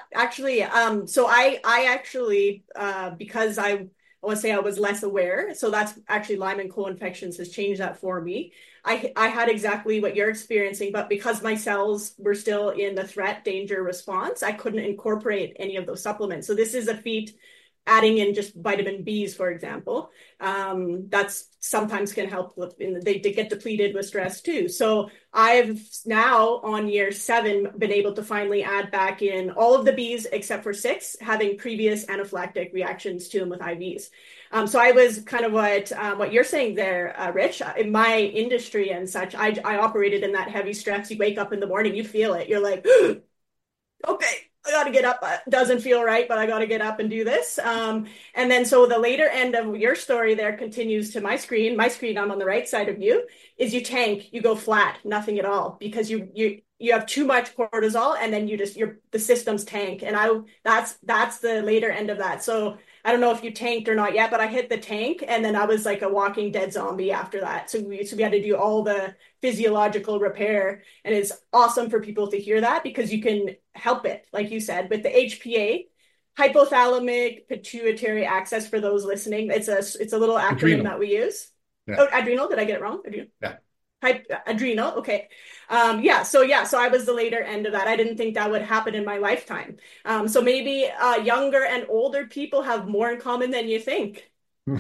So I actually because I want to say I was less aware. So that's actually Lyme and co-infections has changed that for me. I had exactly what you're experiencing, but because my cells were still in the threat danger response, I couldn't incorporate any of those supplements. So this is a feat adding in just vitamin Bs, for example, that's sometimes can help with, they get depleted with stress too. So I've now on year 7 been able to finally add back in all of the Bs except for 6, having previous anaphylactic reactions to them with IVs. So I was kind of what you're saying there, Rich. In my industry and such, I operated in that heavy stress. You wake up in the morning, you feel it. You're like, okay, I got to get up. Doesn't feel right, but I got to get up and do this. And then so the later end of your story there continues to my screen. My screen, I'm on the right side of you, is you tank, you go flat, nothing at all, because you have too much cortisol, and then the system's tank. And that's the later end of that. So I don't know if you tanked or not yet, but I hit the tank, and then I was like a walking dead zombie after that. So we had to do all the physiological repair, and it's awesome for people to hear that because you can help it, like you said, with the HPA, hypothalamic pituitary axis. For those listening, it's a little acronym Adrenal. That we use. Yeah. Oh, adrenal. Did I get it wrong? Adrenal. Yeah. Adrenal. Okay. So I was the later end of that. I didn't think that would happen in my lifetime. So maybe younger and older people have more in common than you think.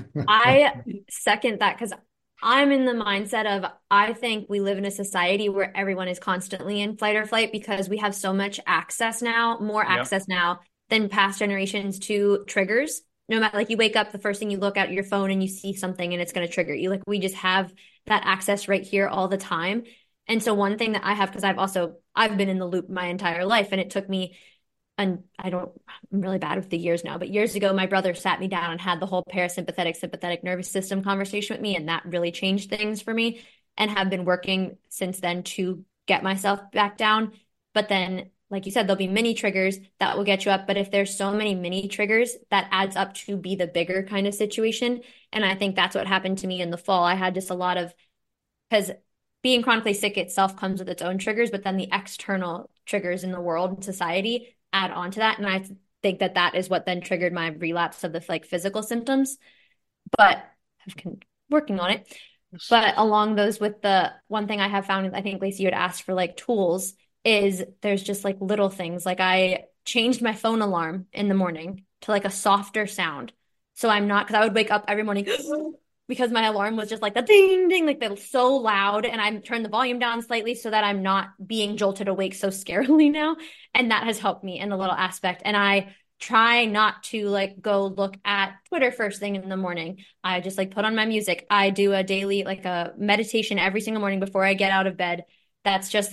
I second that because I'm in the mindset of I think we live in a society where everyone is constantly in fight or flight because we have so much access now, more access now than past generations to triggers. No matter, like, you wake up, the first thing you look at your phone and you see something and it's going to trigger you. Like, we just have that access right here all the time. And so one thing that I have, because I've been in the loop my entire life, and it took me, and I'm really bad with the years now, but years ago, my brother sat me down and had the whole parasympathetic, sympathetic nervous system conversation with me. And that really changed things for me, and have been working since then to get myself back down. But then, like you said, there'll be mini triggers that will get you up. But if there's so many mini triggers, that adds up to be the bigger kind of situation. And I think that's what happened to me in the fall. I had just a lot of, because being chronically sick itself comes with its own triggers, but then the external triggers in the world and society add on to that. And I think that is what then triggered my relapse of the physical symptoms. But I've been working on it. But along those, with the one thing I have found, I think, Lacey, you had asked for tools, is there's just little things. Like, I changed my phone alarm in the morning to a softer sound. So I'm not, because I would wake up every morning because my alarm was just the ding, ding, they were so loud. And I turned the volume down slightly so that I'm not being jolted awake so scarily now. And that has helped me in a little aspect. And I try not to go look at Twitter first thing in the morning. I just put on my music. I do a daily, a meditation every single morning before I get out of bed. That's just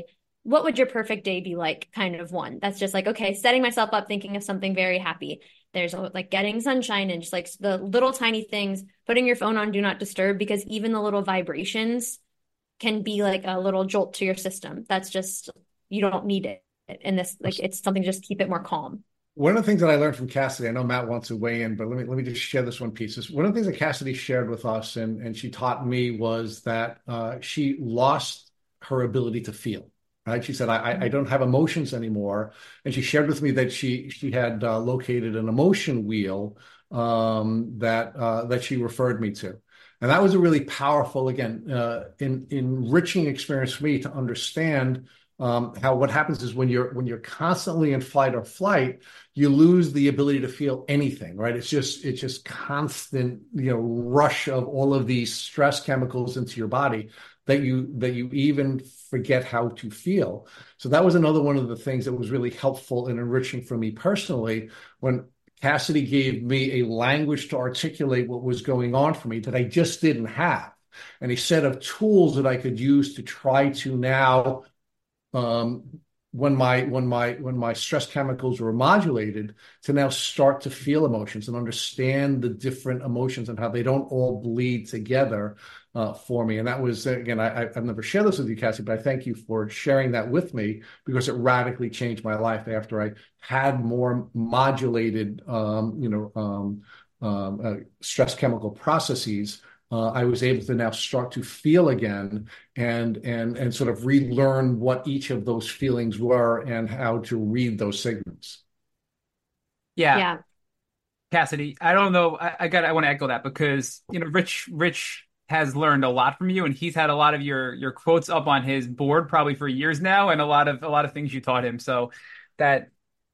what would your perfect day be like kind of one. That's just okay, setting myself up, thinking of something very happy. There's like getting sunshine and just like the little tiny things, putting your phone on do not disturb, because even the little vibrations can be like a little jolt to your system. That's just, you don't need it. And this, like, it's something, just keep it more calm. One of the things that I learned from Cassidy, I know Matt wants to weigh in, but let me just share this one piece. One of the things that Cassidy shared with us and she taught me was that she lost her ability to feel. Right? She said, I don't have emotions anymore. And she shared with me that she had located an emotion wheel that she referred me to. And that was a really powerful, again, enriching experience for me to understand how what happens is when you're constantly in fight or flight, you lose the ability to feel anything, right? It's just constant, rush of all of these stress chemicals into your body that you even forget how to feel. So that was another one of the things that was really helpful and enriching for me personally, when Cassidy gave me a language to articulate what was going on for me that I just didn't have, and a set of tools that I could use to try to now, when my stress chemicals were modulated, to now start to feel emotions and understand the different emotions and how they don't all bleed together for me. And that was, again, I've never shared this with you, Cassie, but I thank you for sharing that with me, because it radically changed my life after I had more modulated, stress chemical processes. I was able to now start to feel again and sort of relearn what each of those feelings were and how to read those signals. Yeah. Cassidy, I don't know. I want to echo that, because, Rich has learned a lot from you, and he's had a lot of your quotes up on his board probably for years now, and a lot of things you taught him. So that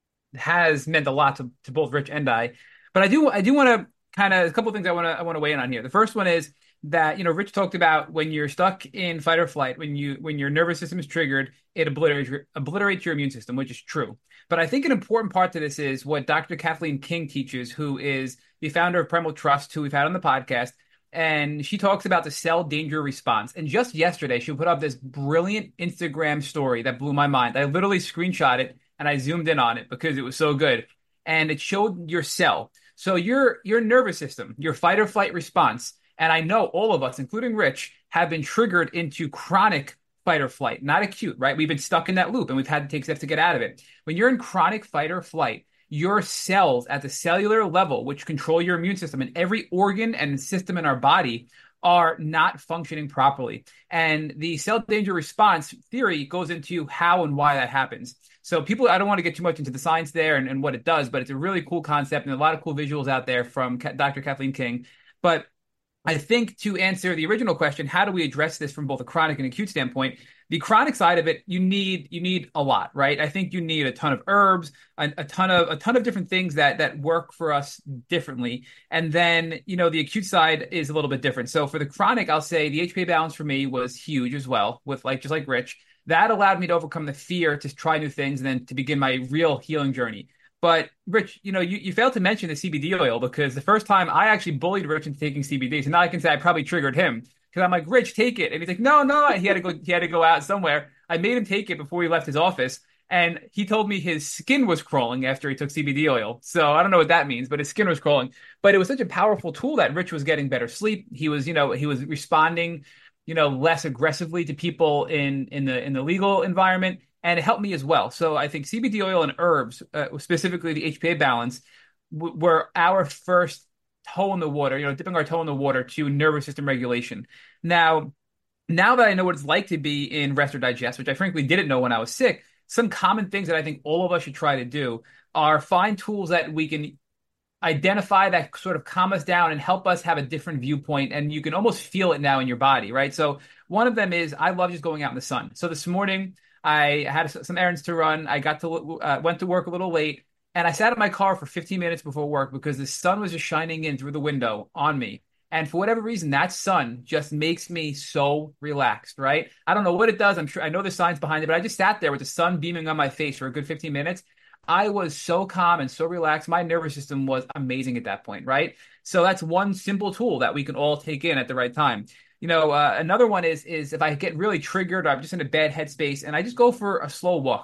has meant a lot to both Rich and I. But I do want to kind of, a couple of things I want to weigh in on here. The first one is that, Rich talked about when you're stuck in fight or flight, when your nervous system is triggered, it obliterates your immune system, which is true. But I think an important part to this is what Dr. Kathleen King teaches, who is the founder of Primal Trust, who we've had on the podcast. And she talks about the cell danger response. And just yesterday, she put up this brilliant Instagram story that blew my mind. I literally screenshot it and I zoomed in on it because it was so good. And it showed your cell. So your nervous system, your fight or flight response, and I know all of us, including Rich, have been triggered into chronic fight or flight, not acute, right? We've been stuck in that loop and we've had to take steps to get out of it. When you're in chronic fight or flight, your cells at the cellular level, which control your immune system, and every organ and system in our body are not functioning properly. And the cell danger response theory goes into how and why that happens. So people, I don't want to get too much into the science there and what it does, but it's a really cool concept and a lot of cool visuals out there from Dr. Kathleen King. But I think to answer the original question, how do we address this from both a chronic and acute standpoint? The chronic side of it, you need a lot, right? I think you need a ton of herbs, a ton of different things that work for us differently. And then, the acute side is a little bit different. So for the chronic, I'll say the HPA balance for me was huge as well, with just like Rich. That allowed me to overcome the fear to try new things and then to begin my real healing journey. But Rich, you failed to mention the CBD oil, because the first time I actually bullied Rich into taking CBD. So now I can say I probably triggered him, because I'm like, Rich, take it. And he's like, no. He had to go out somewhere. I made him take it before he left his office. And he told me his skin was crawling after he took CBD oil. So I don't know what that means, but his skin was crawling. But it was such a powerful tool that Rich was getting better sleep. He was responding, less aggressively to people in the legal environment. And it helped me as well. So I think CBD oil and herbs, specifically the HPA balance, were our first toe in the water, dipping our toe in the water to nervous system regulation. Now that I know what it's like to be in rest or digest, which I frankly didn't know when I was sick, some common things that I think all of us should try to do are find tools that we can identify that sort of calm us down and help us have a different viewpoint. And you can almost feel it now in your body, right? So one of them is, I love just going out in the sun. So this morning I had some errands to run. I went to work a little late, and I sat in my car for 15 minutes before work because the sun was just shining in through the window on me. And for whatever reason, that sun just makes me so relaxed, right? I don't know what it does. I know the science behind it, but I just sat there with the sun beaming on my face for a good 15 minutes. I was so calm and so relaxed. My nervous system was amazing at that point, right? So that's one simple tool that we can all take in at the right time. Another one is if I get really triggered or I'm just in a bad headspace and I just go for a slow walk.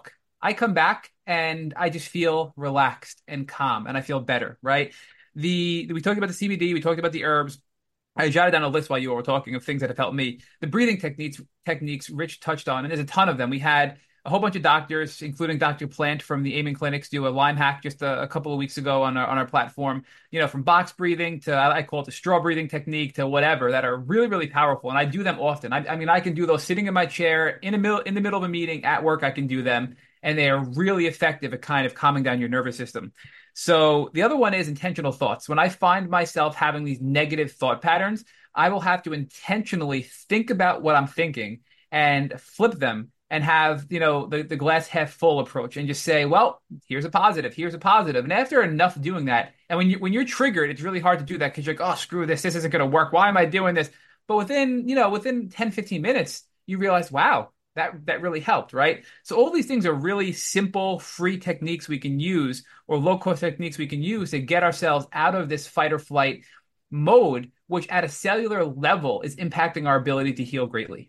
I come back and I just feel relaxed and calm and I feel better, right? We talked about the CBD, we talked about the herbs. I jotted down a list while you were talking of things that have helped me. The breathing techniques Rich touched on, and there's a ton of them. We had a whole bunch of doctors, including Dr. Plant from the Amen Clinics, do a Lyme hack just a couple of weeks ago on our platform. From box breathing to I call it the straw breathing technique to whatever, that are really, really powerful. And I do them often. I mean, I can do those sitting in my chair in the middle of a meeting at work. I can do them, and they are really effective at kind of calming down your nervous system. So the other one is intentional thoughts. When I find myself having these negative thought patterns, I will have to intentionally think about what I'm thinking and flip them and have, the glass half full approach and just say, well, here's a positive, here's a positive. And after enough doing that, and when you're triggered, it's really hard to do that because you're like, oh, screw this isn't going to work. Why am I doing this? But within 10, 15 minutes, you realize, wow, that really helped, right? So all these things are really simple, free techniques we can use or low-cost techniques we can use to get ourselves out of this fight or flight mode, which at a cellular level is impacting our ability to heal greatly.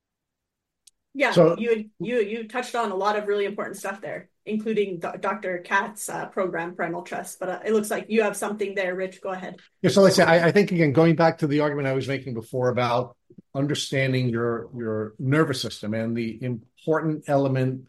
Yeah, so you touched on a lot of really important stuff there, including Dr. Katz's program, Parental Trust. But it looks like you have something there, Rich. Go ahead. Yeah, so let's say I think, again, going back to the argument I was making before about understanding your nervous system and the important element,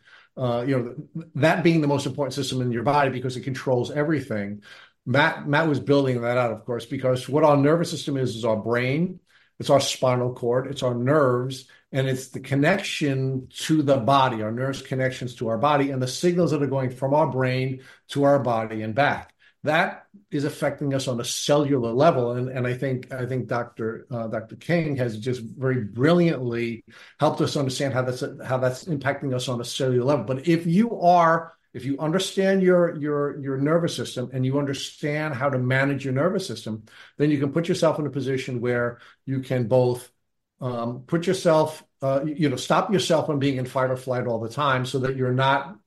that being the most important system in your body because it controls everything. Matt was building that out, of course, because what our nervous system is our brain, it's our spinal cord, it's our nerves, and it's the connection to the body, our nerves connections to our body, and the signals that are going from our brain to our body and back. That is affecting us on a cellular level, and I think Dr. King has just very brilliantly helped us understand how that's impacting us on a cellular level. But if you understand your nervous system and you understand how to manage your nervous system, then you can put yourself in a position where you can both put yourself, stop yourself from being in fight or flight all the time, so that you're not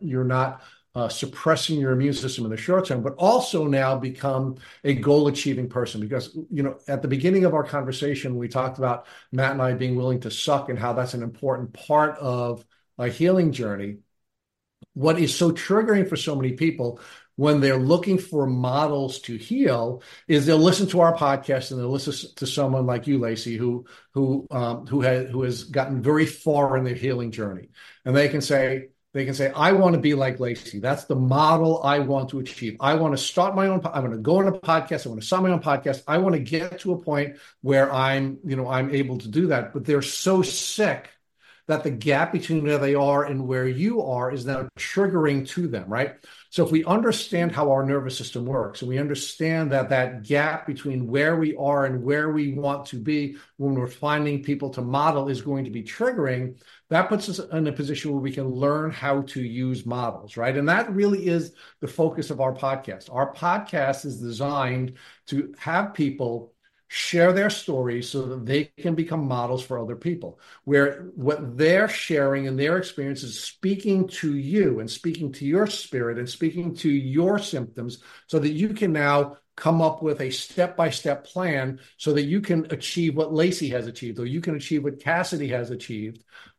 suppressing your immune system in the short term, but also now become a goal-achieving person. Because, at the beginning of our conversation, we talked about Matt and I being willing to suck and how that's an important part of a healing journey. What is so triggering for so many people when they're looking for models to heal is they'll listen to our podcast and they'll listen to someone like you, Lacey, who has gotten very far in their healing journey, and they can say, I want to be like Lacey. That's the model I want to achieve. I want to start my own. I want to go on a podcast. I want to start my own podcast. I want to get to a point where I'm able to do that. But they're so sick that the gap between where they are and where you are is now triggering to them, right? So if we understand how our nervous system works, and we understand that gap between where we are and where we want to be when we're finding people to model is going to be triggering, that puts us in a position where we can learn how to use models, right? And that really is the focus of our podcast. Our podcast is designed to have people share their stories so that they can become models for other people, where what they're sharing and their experience is speaking to you and speaking to your spirit and speaking to your symptoms, so that you can now come up with a step-by-step plan so that you can achieve what Lacey has achieved, or you can achieve what Cassidy has achieved,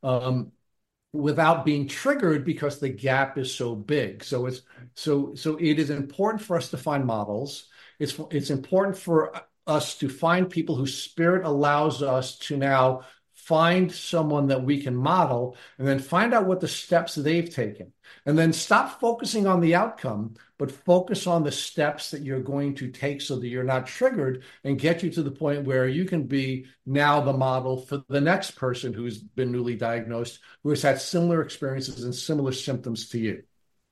without being triggered because the gap is so big. So it is important for us to find models. It's important for us to find people whose spirit allows us to now find someone that we can model, and then find out what the steps they've taken, and then stop focusing on the outcome, but focus on the steps that you're going to take so that you're not triggered, and get you to the point where you can be now the model for the next person who's been newly diagnosed, who has had similar experiences and similar symptoms to you.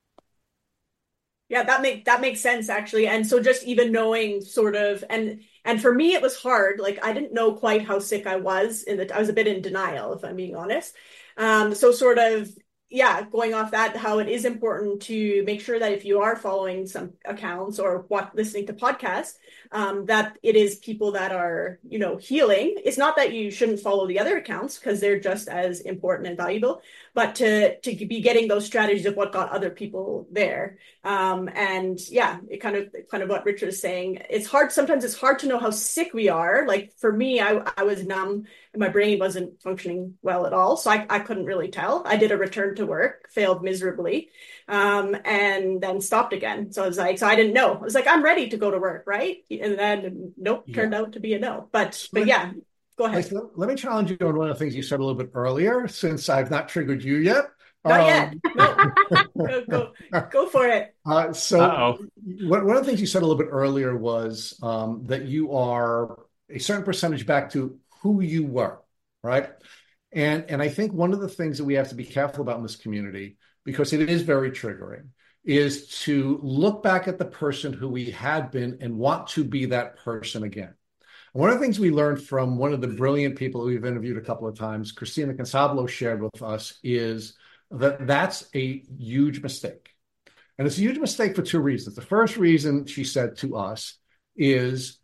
Yeah, that makes sense, actually. And so just even knowing sort of, and for me, it was hard. Like, I didn't know quite how sick I was I was a bit in denial, if I'm being honest. So sort of, yeah, going off that, how it is important to make sure that if you are following some accounts or listening to podcasts, that it is people that are, healing. It's not that you shouldn't follow the other accounts, because they're just as important and valuable, but to be getting those strategies of what got other people there. And yeah, it kind of what Richard is saying. Sometimes it's hard to know how sick we are. Like for me, I was numb and my brain wasn't functioning well at all. So I couldn't really tell. I did a return to to work, failed miserably, and then stopped again. So I was like, so I didn't know. I was like, I'm ready to go to work, right? And then nope, turned out to be a no. But yeah, go ahead. Let me challenge you on one of the things you said a little bit earlier, since I've not triggered you yet. Not yet. No. Go for it. So one of the things you said a little bit earlier was that you are a certain percentage back to who you were, right? And I think one of the things that we have to be careful about in this community, because it is very triggering, is to look back at the person who we had been and want to be that person again. One of the things we learned from one of the brilliant people that we've interviewed a couple of times, Christina Consablo, shared with us, is that that's a huge mistake. And it's a huge mistake for two reasons. The first reason, she said to us, is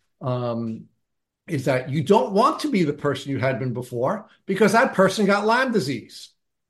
that you don't want to be the person you had been before because that person got Lyme disease.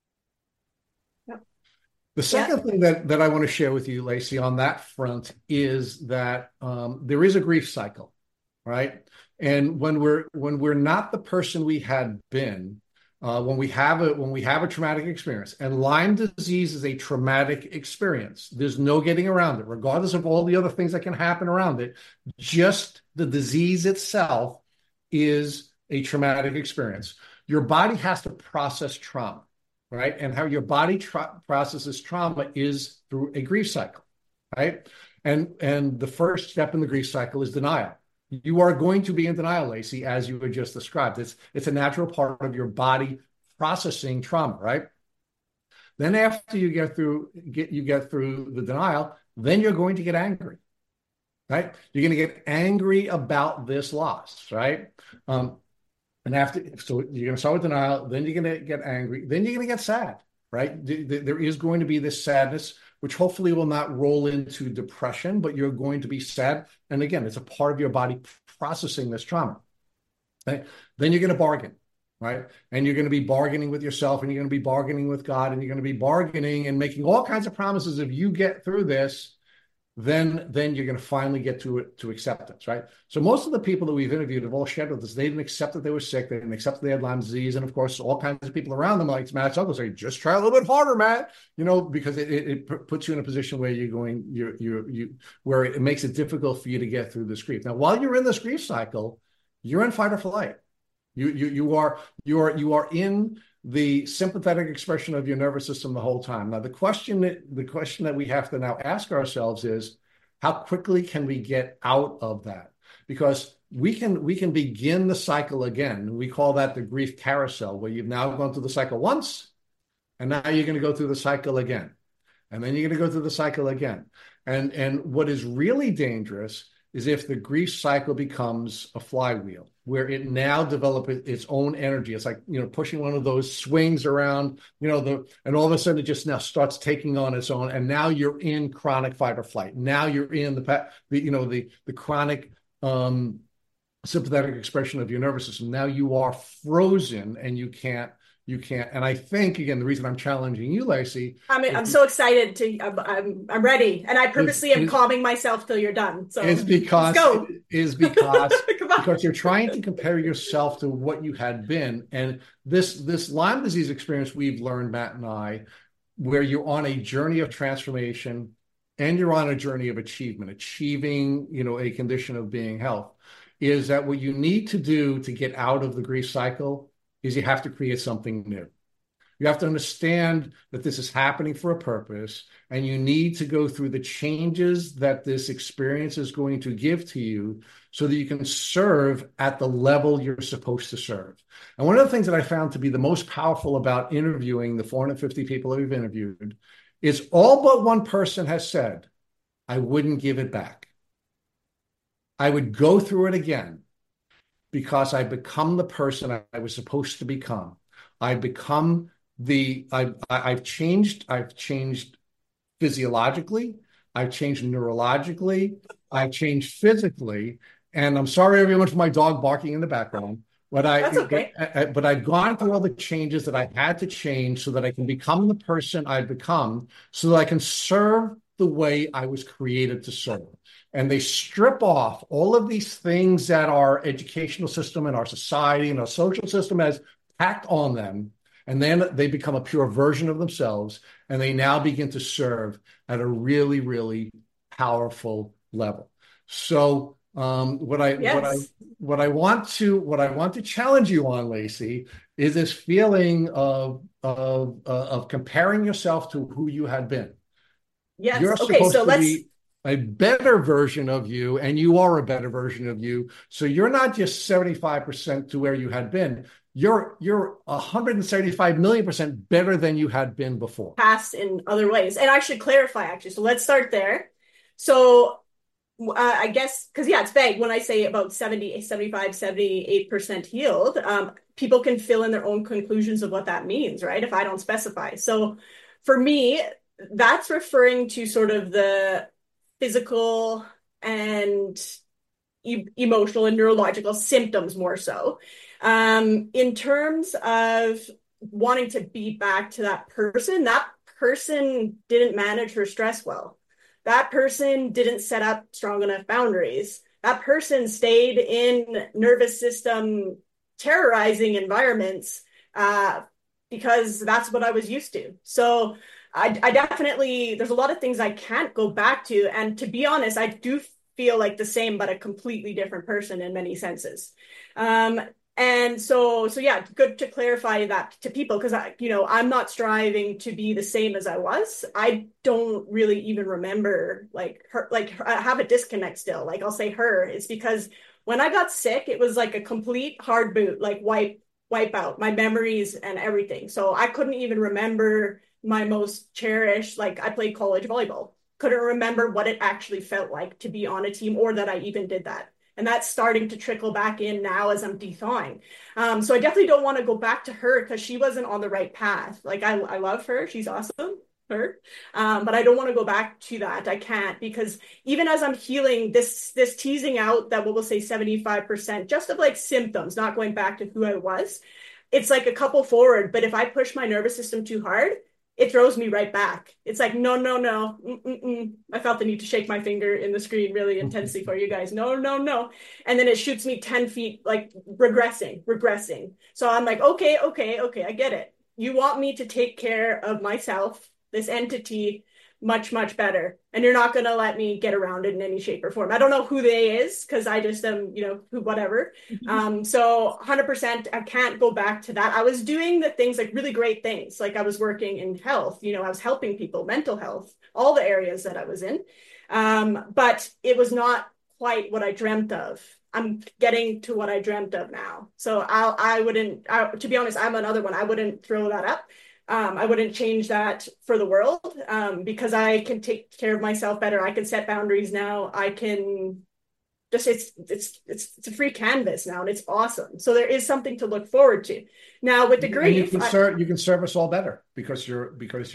Yep. The second thing that I want to share with you, Lacey, on that front is that there is a grief cycle, right? And when we're not the person we had been, when we have a traumatic experience, and Lyme disease is a traumatic experience, there's no getting around it, regardless of all the other things that can happen around it. Just the disease itself is a traumatic experience. Your body has to process trauma, right? And how your body processes trauma is through a grief cycle, right? And the first step in the grief cycle is denial. You are going to be in denial, Lacey, as you had just described. It's a natural part of your body processing trauma, right? Then after you get through the denial, then you're going to get angry, right? You're going to get angry about this loss, right? So you're going to start with denial, then you're going to get angry, then you're going to get sad, right? There is going to be this sadness, which hopefully will not roll into depression, but you're going to be sad. And again, it's a part of your body processing this trauma. Right? Then you're going to bargain, right? And you're going to be bargaining with yourself, and you're going to be bargaining with God, and you're going to be bargaining and making all kinds of promises. If you get through this, then you're going to finally get to acceptance, right? So most of the people that we've interviewed have all shared with us, they didn't accept that they were sick, they didn't accept that they had Lyme disease, and of course, all kinds of people around them, like Matt's uncle, say, just try a little bit harder, Matt, because it puts you in a position where where it makes it difficult for you to get through this grief. Now, while you're in this grief cycle, you're in fight or flight. You are in the sympathetic expression of your nervous system the whole time. Now, the question that we have to now ask ourselves is, how quickly can we get out of that? Because we can begin the cycle again. We call that the grief carousel, where you've now gone through the cycle once, and now you're going to go through the cycle again. And then you're going to go through the cycle again. And what is really dangerous is if the grief cycle becomes a flywheel, where it now develops its own energy. It's like, pushing one of those swings around, and all of a sudden it just now starts taking on its own. And now you're in chronic fight or flight. Now you're in the chronic sympathetic expression of your nervous system. Now you are frozen and you can't. And I think, again, the reason I'm challenging you, Lacey, I'm so excited I'm ready. And I purposely am calming myself till you're done. So because you're trying to compare yourself to what you had been. And this Lyme disease experience, we've learned, Matt and I, where you're on a journey of transformation and you're on a journey of achieving, a condition of being health, is that what you need to do to get out of the grief cycle is you have to create something new. You have to understand that this is happening for a purpose, and you need to go through the changes that this experience is going to give to you so that you can serve at the level you're supposed to serve. And one of the things that I found to be the most powerful about interviewing the 450 people that we've interviewed is all but one person has said, I wouldn't give it back. I would go through it again, because I've become the person I was supposed to become. I've changed physiologically, I've changed neurologically, I've changed physically. And I'm sorry, everyone, for my dog barking in the background. That's okay. But I've gone through all the changes that I had to change so that I can become the person I've become, so that I can serve the way I was created to serve. And they strip off all of these things that our educational system and our society and our social system has packed on them. And then they become a pure version of themselves, and they now begin to serve at a really, really powerful level. So what I want to challenge you on, Lacey, is this feeling of comparing yourself to who you had been. Yes. You're Okay. supposed So to be a better version of you, and you are a better version of you. So you're not just 75% to where you had been. You're 175 million% better than you had been before. Past in other ways. And I should clarify, actually. So let's start there. So I guess, because yeah, it's vague when I say about 70, 75, 78% healed. People can fill in their own conclusions of what that means, right? If I don't specify. So for me, that's referring to sort of the physical and emotional and neurological symptoms more so. In terms of wanting to be back to that person didn't manage her stress well. That person didn't set up strong enough boundaries. That person stayed in nervous system terrorizing environments because that's what I was used to. So I definitely, there's a lot of things I can't go back to. And to be honest, I do feel like the same, but a completely different person in many senses. And so yeah, good to clarify that to people, because I'm not striving to be the same as I was. I don't really even remember I have a disconnect still. Like I'll say her, it's because when I got sick, it was like a complete hard boot, like wipe out my memories and everything. So I couldn't even remember my most cherished, like I played college volleyball. Couldn't remember what it actually felt like to be on a team or that I even did that. And that's starting to trickle back in now as I'm de-thawing. So I definitely don't want to go back to her because she wasn't on the right path. Like I love her. She's awesome. Her. But I don't want to go back to that. I can't, because even as I'm healing, this teasing out that we'll say 75% just of like symptoms, not going back to who I was, it's like a couple forward. But if I push my nervous system too hard, it throws me right back. It's like, no. I felt the need to shake my finger in the screen really intensely for you guys. No. And then it shoots me 10 feet, like regressing. So I'm like, okay, I get it. You want me to take care of myself, this entity, much, much better. And you're not going to let me get around it in any shape or form. I don't know who they is, because I just am, whatever. So 100%, I can't go back to that. I was doing the things, like really great things. Like I was working in health, I was helping people, mental health, all the areas that I was in. But it was not quite what I dreamt of. I'm getting to what I dreamt of now. So to be honest, I'm another one. I wouldn't throw that up. I wouldn't change that for the world, because I can take care of myself better. I can set boundaries now. I can just, it's a free canvas now, and it's awesome. So there is something to look forward to. Now with the grief, you can serve us all better because you're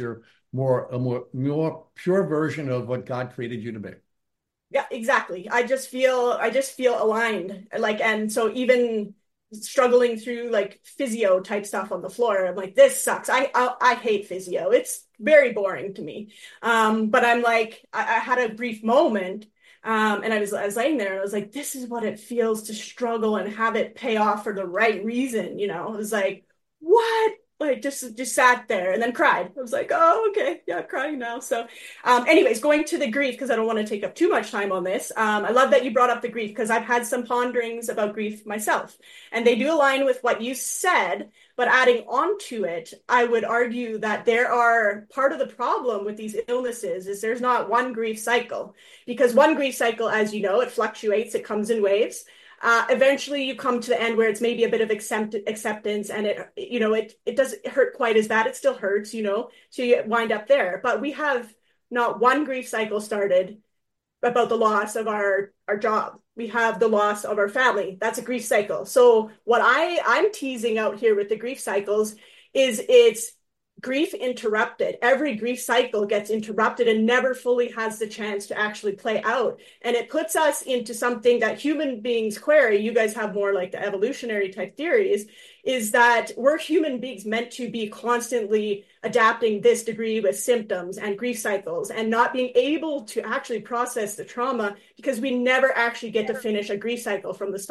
a more pure version of what God created you to be. Yeah, exactly. I just feel aligned. And so even struggling through like physio type stuff on the floor, I'm like, this sucks. I hate physio. It's very boring to me. But I'm like, I had a brief moment, and I was laying there and I was like, this is what it feels to struggle and have it pay off for the right reason. It was like, what? Like just sat there and then cried. I was like, oh, okay. Yeah, I'm crying now. So anyways, going to the grief, because I don't want to take up too much time on this. I love that you brought up the grief, because I've had some ponderings about grief myself, and they do align with what you said. But adding on to it, I would argue that there are part of the problem with these illnesses is there's not one grief cycle, because one grief cycle, as you know, it fluctuates, it comes in waves. Eventually you come to the end where it's maybe a bit of acceptance, and it doesn't hurt quite as bad. It still hurts, so you wind up there. But we have not one grief cycle started about the loss of our job. We have the loss of our family. That's a grief cycle. So what I'm teasing out here with the grief cycles is it's grief interrupted. Every grief cycle gets interrupted and never fully has the chance to actually play out. And it puts us into something that human beings query. You guys have more like the evolutionary type theories, is that we're human beings meant to be constantly adapting this degree with symptoms and grief cycles and not being able to actually process the trauma, because we never actually get to finish a grief cycle from the start.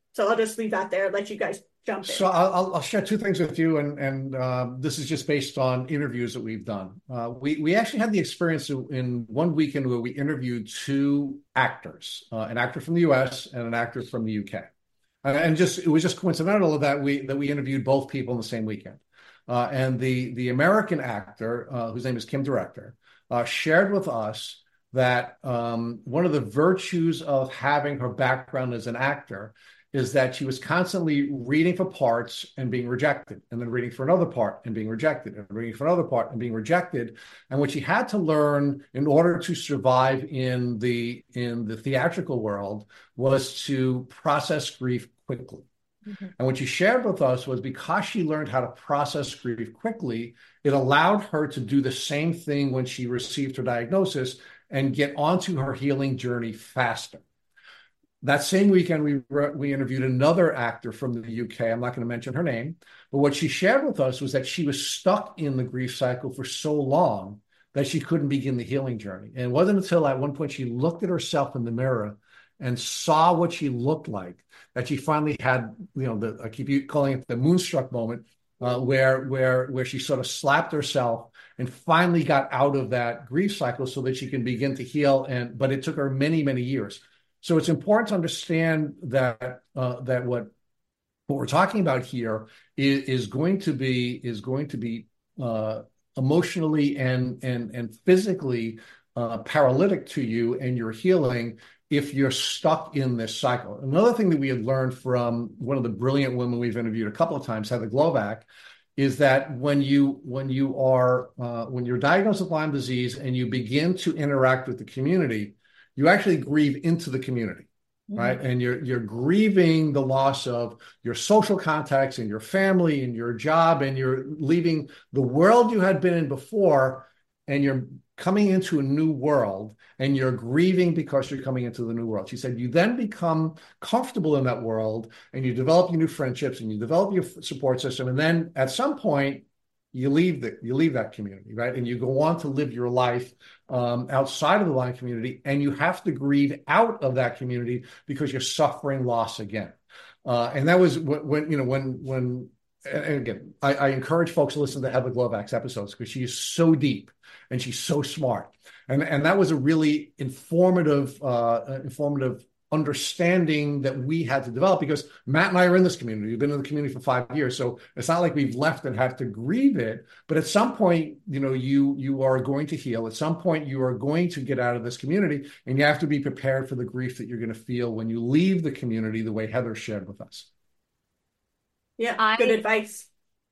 So I'll just leave that there, let you guys jump So in. I'll share two things with you, and this is just based on interviews that we've done. We actually had the experience in one weekend where we interviewed two actors, an actor from the U.S. and an actor from the U.K. And just it was just coincidental that we interviewed both people in the same weekend. And the American actor, whose name is Kim Director, shared with us that one of the virtues of having her background as an actor is that she was constantly reading for parts and being rejected, and then reading for another part and being rejected, and reading for another part and being rejected. And what she had to learn in order to survive in the theatrical world was to process grief quickly. Mm-hmm. And what she shared with us was because she learned how to process grief quickly, it allowed her to do the same thing when she received her diagnosis and get onto her healing journey faster. That same weekend, we interviewed another actor from the UK. I'm not going to mention her name, but what she shared with us was that she was stuck in the grief cycle for so long that she couldn't begin the healing journey. And it wasn't until at one point she looked at herself in the mirror and saw what she looked like that she finally had, I keep calling it the moonstruck moment, where she sort of slapped herself and finally got out of that grief cycle so that she can begin to heal. But it took her many, many years. So it's important to understand that what we're talking about here is going to be emotionally and physically paralytic to you and your healing if you're stuck in this cycle. Another thing that we had learned from one of the brilliant women we've interviewed a couple of times, Heather Glovac, is that when you're diagnosed with Lyme disease and you begin to interact with the community, you actually grieve into the community, right? And you're grieving the loss of your social contacts and your family and your job, and you're leaving the world you had been in before, and you're coming into a new world, and you're grieving because you're coming into the new world. She said you then become comfortable in that world, and you develop your new friendships, and you develop your support system, and then at some point, you leave that community, right? And you go on to live your life outside of the Lyme community, and you have to grieve out of that community because you're suffering loss again. And that was when and again, I encourage folks to listen to Heather Glovac's episodes because she is so deep and she's so smart. And that was a really informative understanding that we had to develop, because Matt and I are in this community. We've been in the community for 5 years. So it's not like we've left and had to grieve it. But at some point, you are going to heal. At some point, you are going to get out of this community, and you have to be prepared for the grief that you're going to feel when you leave the community, the way Heather shared with us. Yeah, good advice.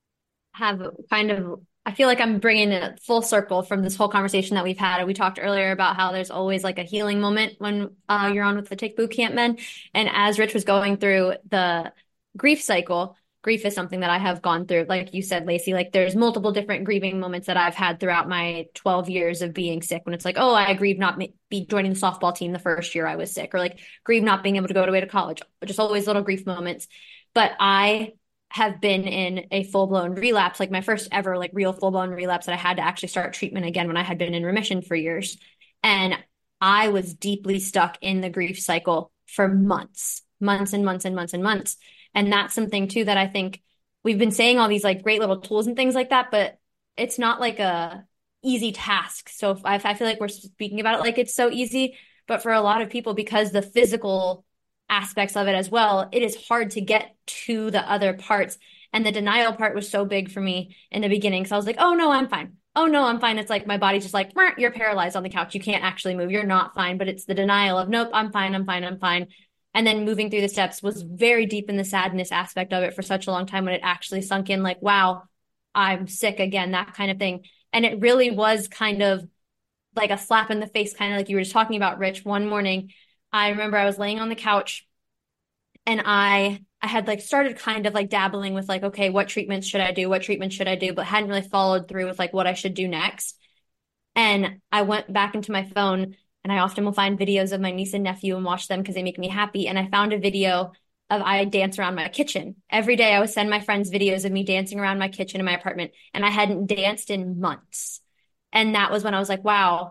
I feel like I'm bringing it full circle from this whole conversation that we've had. We talked earlier about how there's always like a healing moment when you're on with the Tick Boot Camp men. And as Rich was going through the grief cycle, grief is something that I have gone through. Like you said, Lacey, like there's multiple different grieving moments that I've had throughout my 12 years of being sick, when it's like, oh, I grieve not be joining the softball team the first year I was sick, or like grieve not being able to go away to college, just always little grief moments. But I have been in a full-blown relapse, like my first ever like real full-blown relapse, that I had to actually start treatment again when I had been in remission for years. And I was deeply stuck in the grief cycle for months and months and months and months. And that's something too that I think we've been saying all these like great little tools and things like that, but it's not like a easy task. So I feel like we're speaking about it like it's so easy, but for a lot of people, because the physical aspects of it as well, it is hard to get to the other parts. And the denial part was so big for me in the beginning. So I was like, oh no, I'm fine. Oh no, I'm fine. It's like my body's just like, you're paralyzed on the couch. You can't actually move. You're not fine. But it's the denial of, nope, I'm fine. And then moving through the steps was very deep in the sadness aspect of it for such a long time, when it actually sunk in like, wow, I'm sick again, that kind of thing. And it really was kind of like a slap in the face, kind of like you were just talking about, Rich. One morning, I remember I was laying on the couch, and I had like started kind of like dabbling with like, okay, what treatments should I do? But hadn't really followed through with like what I should do next. And I went back into my phone, and I often will find videos of my niece and nephew and watch them because they make me happy. And I found a video of I dance around my kitchen. Every day I would send my friends videos of me dancing around my kitchen in my apartment, and I hadn't danced in months. And that was when I was like, wow,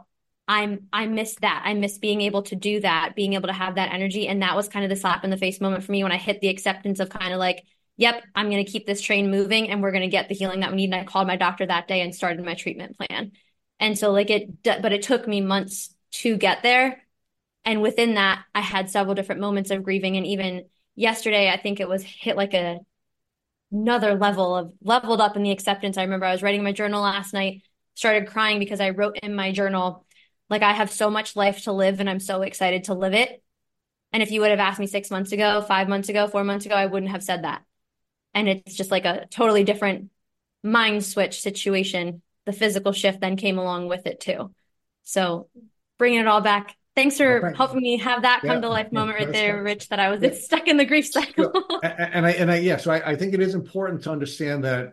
I miss that. I miss being able to do that, being able to have that energy. And that was kind of the slap in the face moment for me when I hit the acceptance of kind of like, yep, I'm going to keep this train moving and we're going to get the healing that we need. And I called my doctor that day and started my treatment plan. And so like but it took me months to get there. And within that, I had several different moments of grieving. And even yesterday, I think it was hit like another leveled up in the acceptance. I remember I was writing my journal last night, started crying because I wrote in my journal, like, I have so much life to live and I'm so excited to live it. And if you would have asked me 6 months ago, 5 months ago, 4 months ago, I wouldn't have said that. And it's just like a totally different mind switch situation. The physical shift then came along with it too. So bringing it all back. Thanks for helping me have that come to life moment right there, Rich, that I was stuck in the grief cycle. So I think it is important to understand that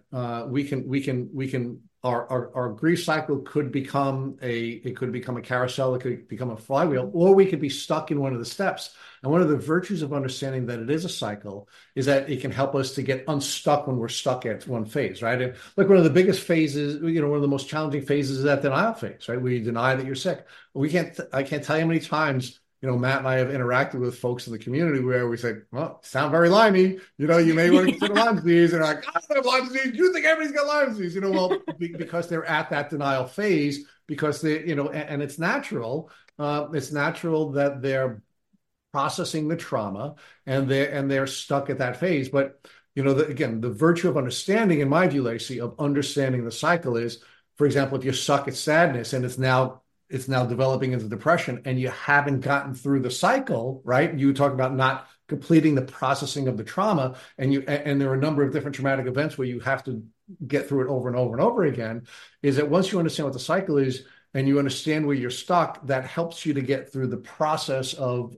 our grief cycle could become a carousel, it could become a flywheel, or we could be stuck in one of the steps. And one of the virtues of understanding that it is a cycle is that it can help us to get unstuck when we're stuck at one phase, right? And like one of the biggest phases, one of the most challenging phases is that denial phase, right? Where you deny that you're sick. I can't tell you how many times Matt and I have interacted with folks in the community where we say, well, sound very Lyme-y. You may want to consider Lyme disease. And they're like, I don't have Lyme disease. You think everybody's got Lyme disease? Well, because they're at that denial phase, because they, and it's natural. It's natural that they're processing the trauma and they're stuck at that phase. But, again, the virtue of understanding, in my view, Lacey, of understanding the cycle is, for example, if you're stuck at sadness and it's now developing into depression and you haven't gotten through the cycle, right? You talk about not completing the processing of the trauma, and there are a number of different traumatic events where you have to get through it over and over and over again, is that once you understand what the cycle is and you understand where you're stuck, that helps you to get through the process of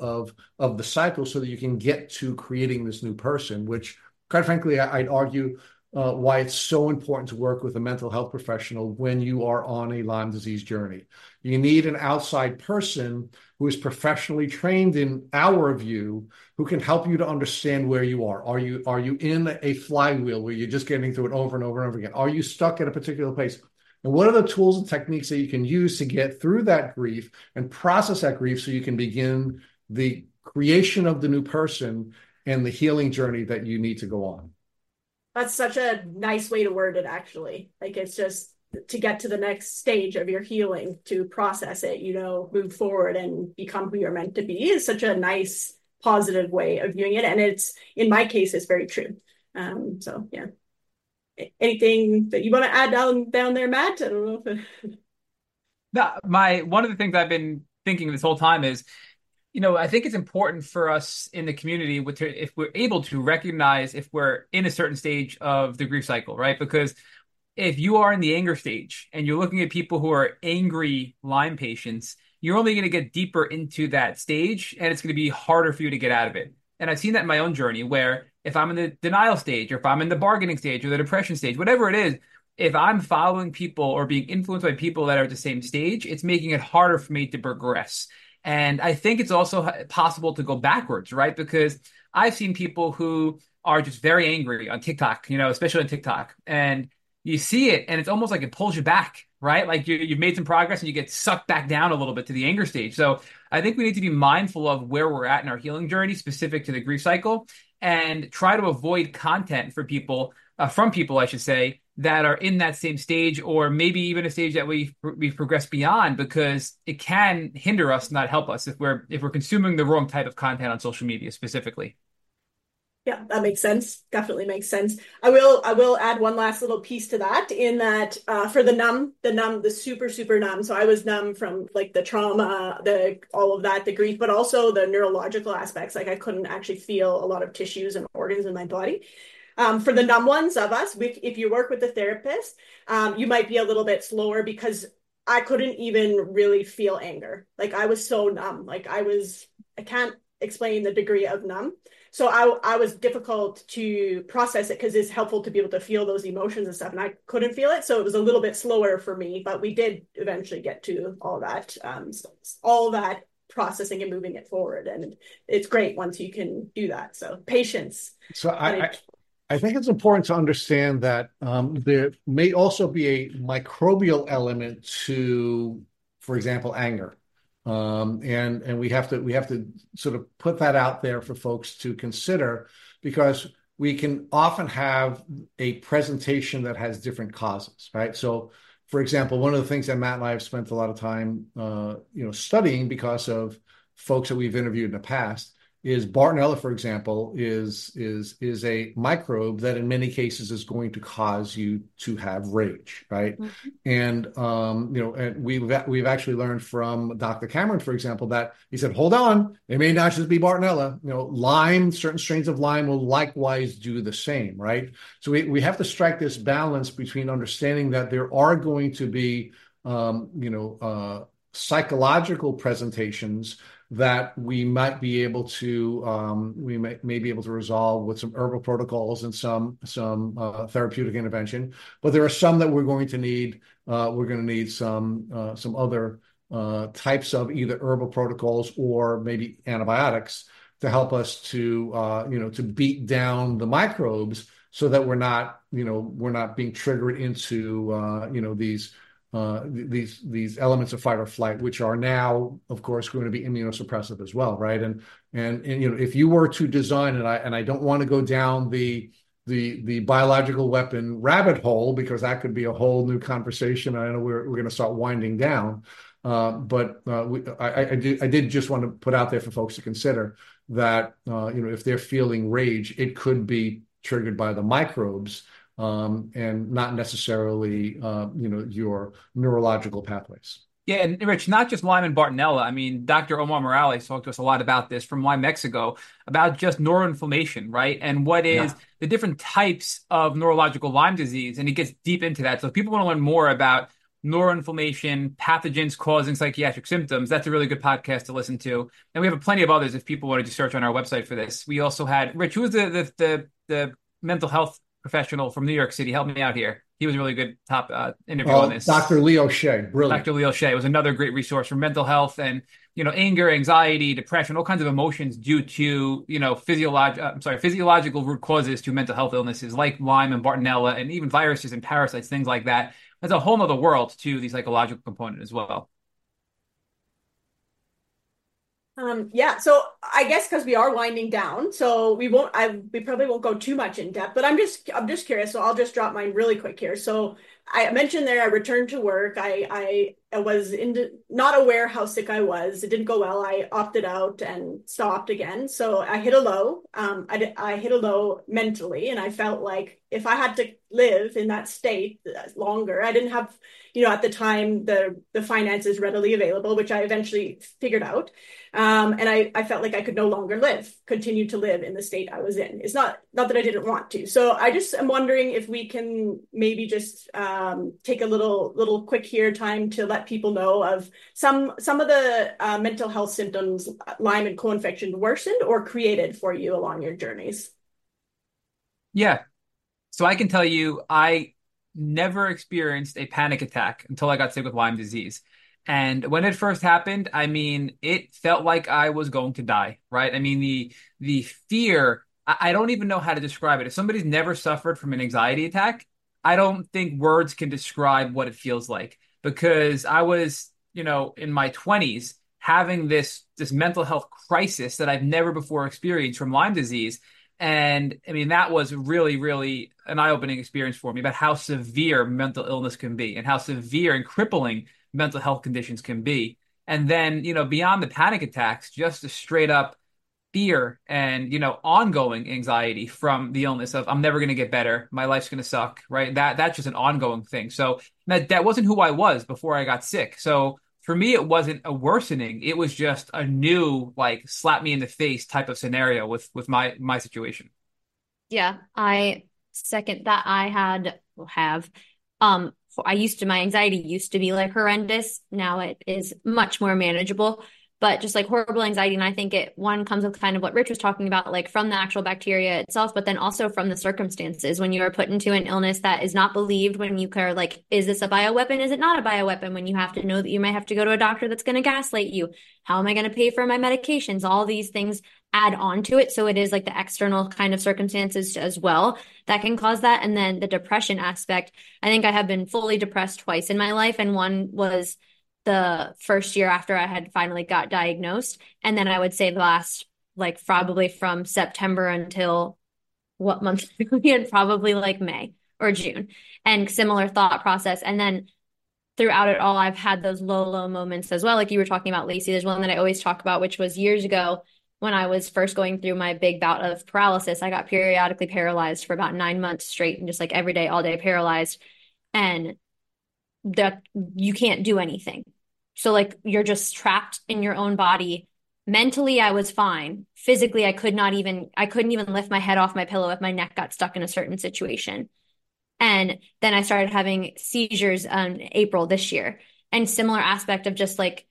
the cycle so that you can get to creating this new person, which quite frankly, I'd argue why it's so important to work with a mental health professional when you are on a Lyme disease journey. You need an outside person who is professionally trained, in our view, who can help you to understand where you are. Are you in a flywheel where you're just getting through it over and over and over again? Are you stuck at a particular place? And what are the tools and techniques that you can use to get through that grief and process that grief so you can begin the creation of the new person and the healing journey that you need to go on? That's such a nice way to word it, actually. Like, it's just to get to the next stage of your healing, to process it, move forward and become who you're meant to be, is such a nice, positive way of viewing it. And it's, in my case, it's very true. So yeah. Anything that you want to add down there, Matt? I don't know if one of the things I've been thinking this whole time is, I think it's important for us in the community if we're able to recognize if we're in a certain stage of the grief cycle, right? Because if you are in the anger stage and you're looking at people who are angry Lyme patients, you're only going to get deeper into that stage and it's going to be harder for you to get out of it. And I've seen that in my own journey where if I'm in the denial stage or if I'm in the bargaining stage or the depression stage, whatever it is, if I'm following people or being influenced by people that are at the same stage, it's making it harder for me to progress. And I think it's also possible to go backwards, right? Because I've seen people who are just very angry on TikTok, especially on TikTok. And you see it and it's almost like it pulls you back, right? Like you've made some progress and you get sucked back down a little bit to the anger stage. So I think we need to be mindful of where we're at in our healing journey specific to the grief cycle and try to avoid content from people, I should say, that are in that same stage or maybe even a stage that we've progressed beyond, because it can hinder us, not help us if we're consuming the wrong type of content on social media specifically. Yeah, that makes sense. Definitely makes sense. I will add one last little piece to that, in that for the super numb. So I was numb from like the trauma, all of that, the grief, but also the neurological aspects. Like I couldn't actually feel a lot of tissues and organs in my body. For the numb ones of us, if you work with a therapist, you might be a little bit slower because I couldn't even really feel anger. Like I was so numb. Like I can't explain the degree of numb. So I was difficult to process it because it's helpful to be able to feel those emotions and stuff. And I couldn't feel it. So it was a little bit slower for me, but we did eventually get to all that processing and moving it forward. And it's great once you can do that. So patience. So I think it's important to understand that there may also be a microbial element to for example, anger. And we have to sort of put that out there for folks to consider, because we can often have a presentation that has different causes, right? So, for example, one of the things that Matt and I have spent a lot of time, studying because of folks that we've interviewed in the past is Bartonella, for example, is a microbe that in many cases is going to cause you to have rage, right? Mm-hmm. And and we've actually learned from Dr. Cameron, for example, that he said, hold on, it may not just be Bartonella. Lyme, certain strains of Lyme will likewise do the same, right? So we have to strike this balance between understanding that there are going to be psychological presentations that we might be able to may be able to resolve with some herbal protocols and some therapeutic intervention, but there are some that we're going to need. We're going to need some other types of either herbal protocols or maybe antibiotics to help us to beat down the microbes, so that we're not being triggered into these elements of fight or flight, which are now, of course, going to be immunosuppressive as well, right? And if you were to design, and I don't want to go down the biological weapon rabbit hole, because that could be a whole new conversation. I know we're going to start winding down, but I did just want to put out there for folks to consider that if they're feeling rage, it could be triggered by the microbes. And not necessarily, your neurological pathways. Yeah, and Rich, not just Lyme and Bartonella. I mean, Dr. Omar Morales talked to us a lot about this from Lyme, Mexico, about just neuroinflammation, right? And what is the different types of neurological Lyme disease. And he gets deep into that. So if people want to learn more about neuroinflammation, pathogens causing psychiatric symptoms, that's a really good podcast to listen to. And we have plenty of others if people wanted to search on our website for this. We also had, Rich, who was the mental health professional from New York City? Help me out here. He was a really good top interview on this. Dr. Leo Shea, brilliant. Dr. Leo Shea was another great resource for mental health and anger, anxiety, depression, all kinds of emotions due to physiological root causes to mental health illnesses like Lyme and Bartonella, and even viruses and parasites, things like that. There's a whole other world to the psychological component as well. So I guess because we are winding down, so we probably won't go too much in depth, but I'm just curious, so I'll just drop mine really quick here. So I mentioned there, I returned to work. I was not aware how sick I was. It didn't go well. I opted out and stopped again. So I hit a low. I hit a low mentally, and I felt like if I had to live in that state longer, I didn't have, at the time, the finances readily available, which I eventually figured out. And I felt like I could no longer continue to live in the state I was in. It's not that I didn't want to. So I just am wondering if we can maybe just take a little quick here time to let people know of some of the mental health symptoms Lyme and co-infection worsened or created for you along your journeys. Yeah. So I can tell you, I never experienced a panic attack until I got sick with Lyme disease. And when it first happened, I mean, it felt like I was going to die, right? I mean, the fear, I don't even know how to describe it. If somebody's never suffered from an anxiety attack, I don't think words can describe what it feels like, because I was, in my 20s having this mental health crisis that I've never before experienced from Lyme disease. And I mean, that was really, really an eye-opening experience for me about how severe mental illness can be and how severe and crippling mental health conditions can be. And then, beyond the panic attacks, just a straight up fear and, ongoing anxiety from the illness of I'm never going to get better. My life's going to suck, right? That's just an ongoing thing. So that wasn't who I was before I got sick. So for me, it wasn't a worsening. It was just a new, like, slap me in the face type of scenario with my situation. Yeah, I second that. My anxiety used to be like horrendous. Now it is much more manageable, but just like horrible anxiety. And I think one comes with kind of what Rich was talking about, like from the actual bacteria itself, but then also from the circumstances when you are put into an illness that is not believed, when you are like, is this a bioweapon? Is it not a bioweapon? When you have to know that you might have to go to a doctor that's going to gaslight you. How am I going to pay for my medications? All these things add on to it. So it is like the external kind of circumstances as well that can cause that. And then the depression aspect, I think I have been fully depressed twice in my life. And one was the first year after I had finally got diagnosed. And then I would say the last, like probably from September until what month? Probably like May or June, and similar thought process. And then throughout it all, I've had those low moments as well. Like you were talking about, Lacey, there's one that I always talk about, which was years ago when I was first going through my big bout of paralysis. I got periodically paralyzed for about 9 months straight, and just like every day, all day paralyzed. And that you can't do anything. So like you're just trapped in your own body. Mentally, I was fine. Physically, I couldn't even lift my head off my pillow if my neck got stuck in a certain situation. And then I started having seizures in April this year. And similar aspect of just like,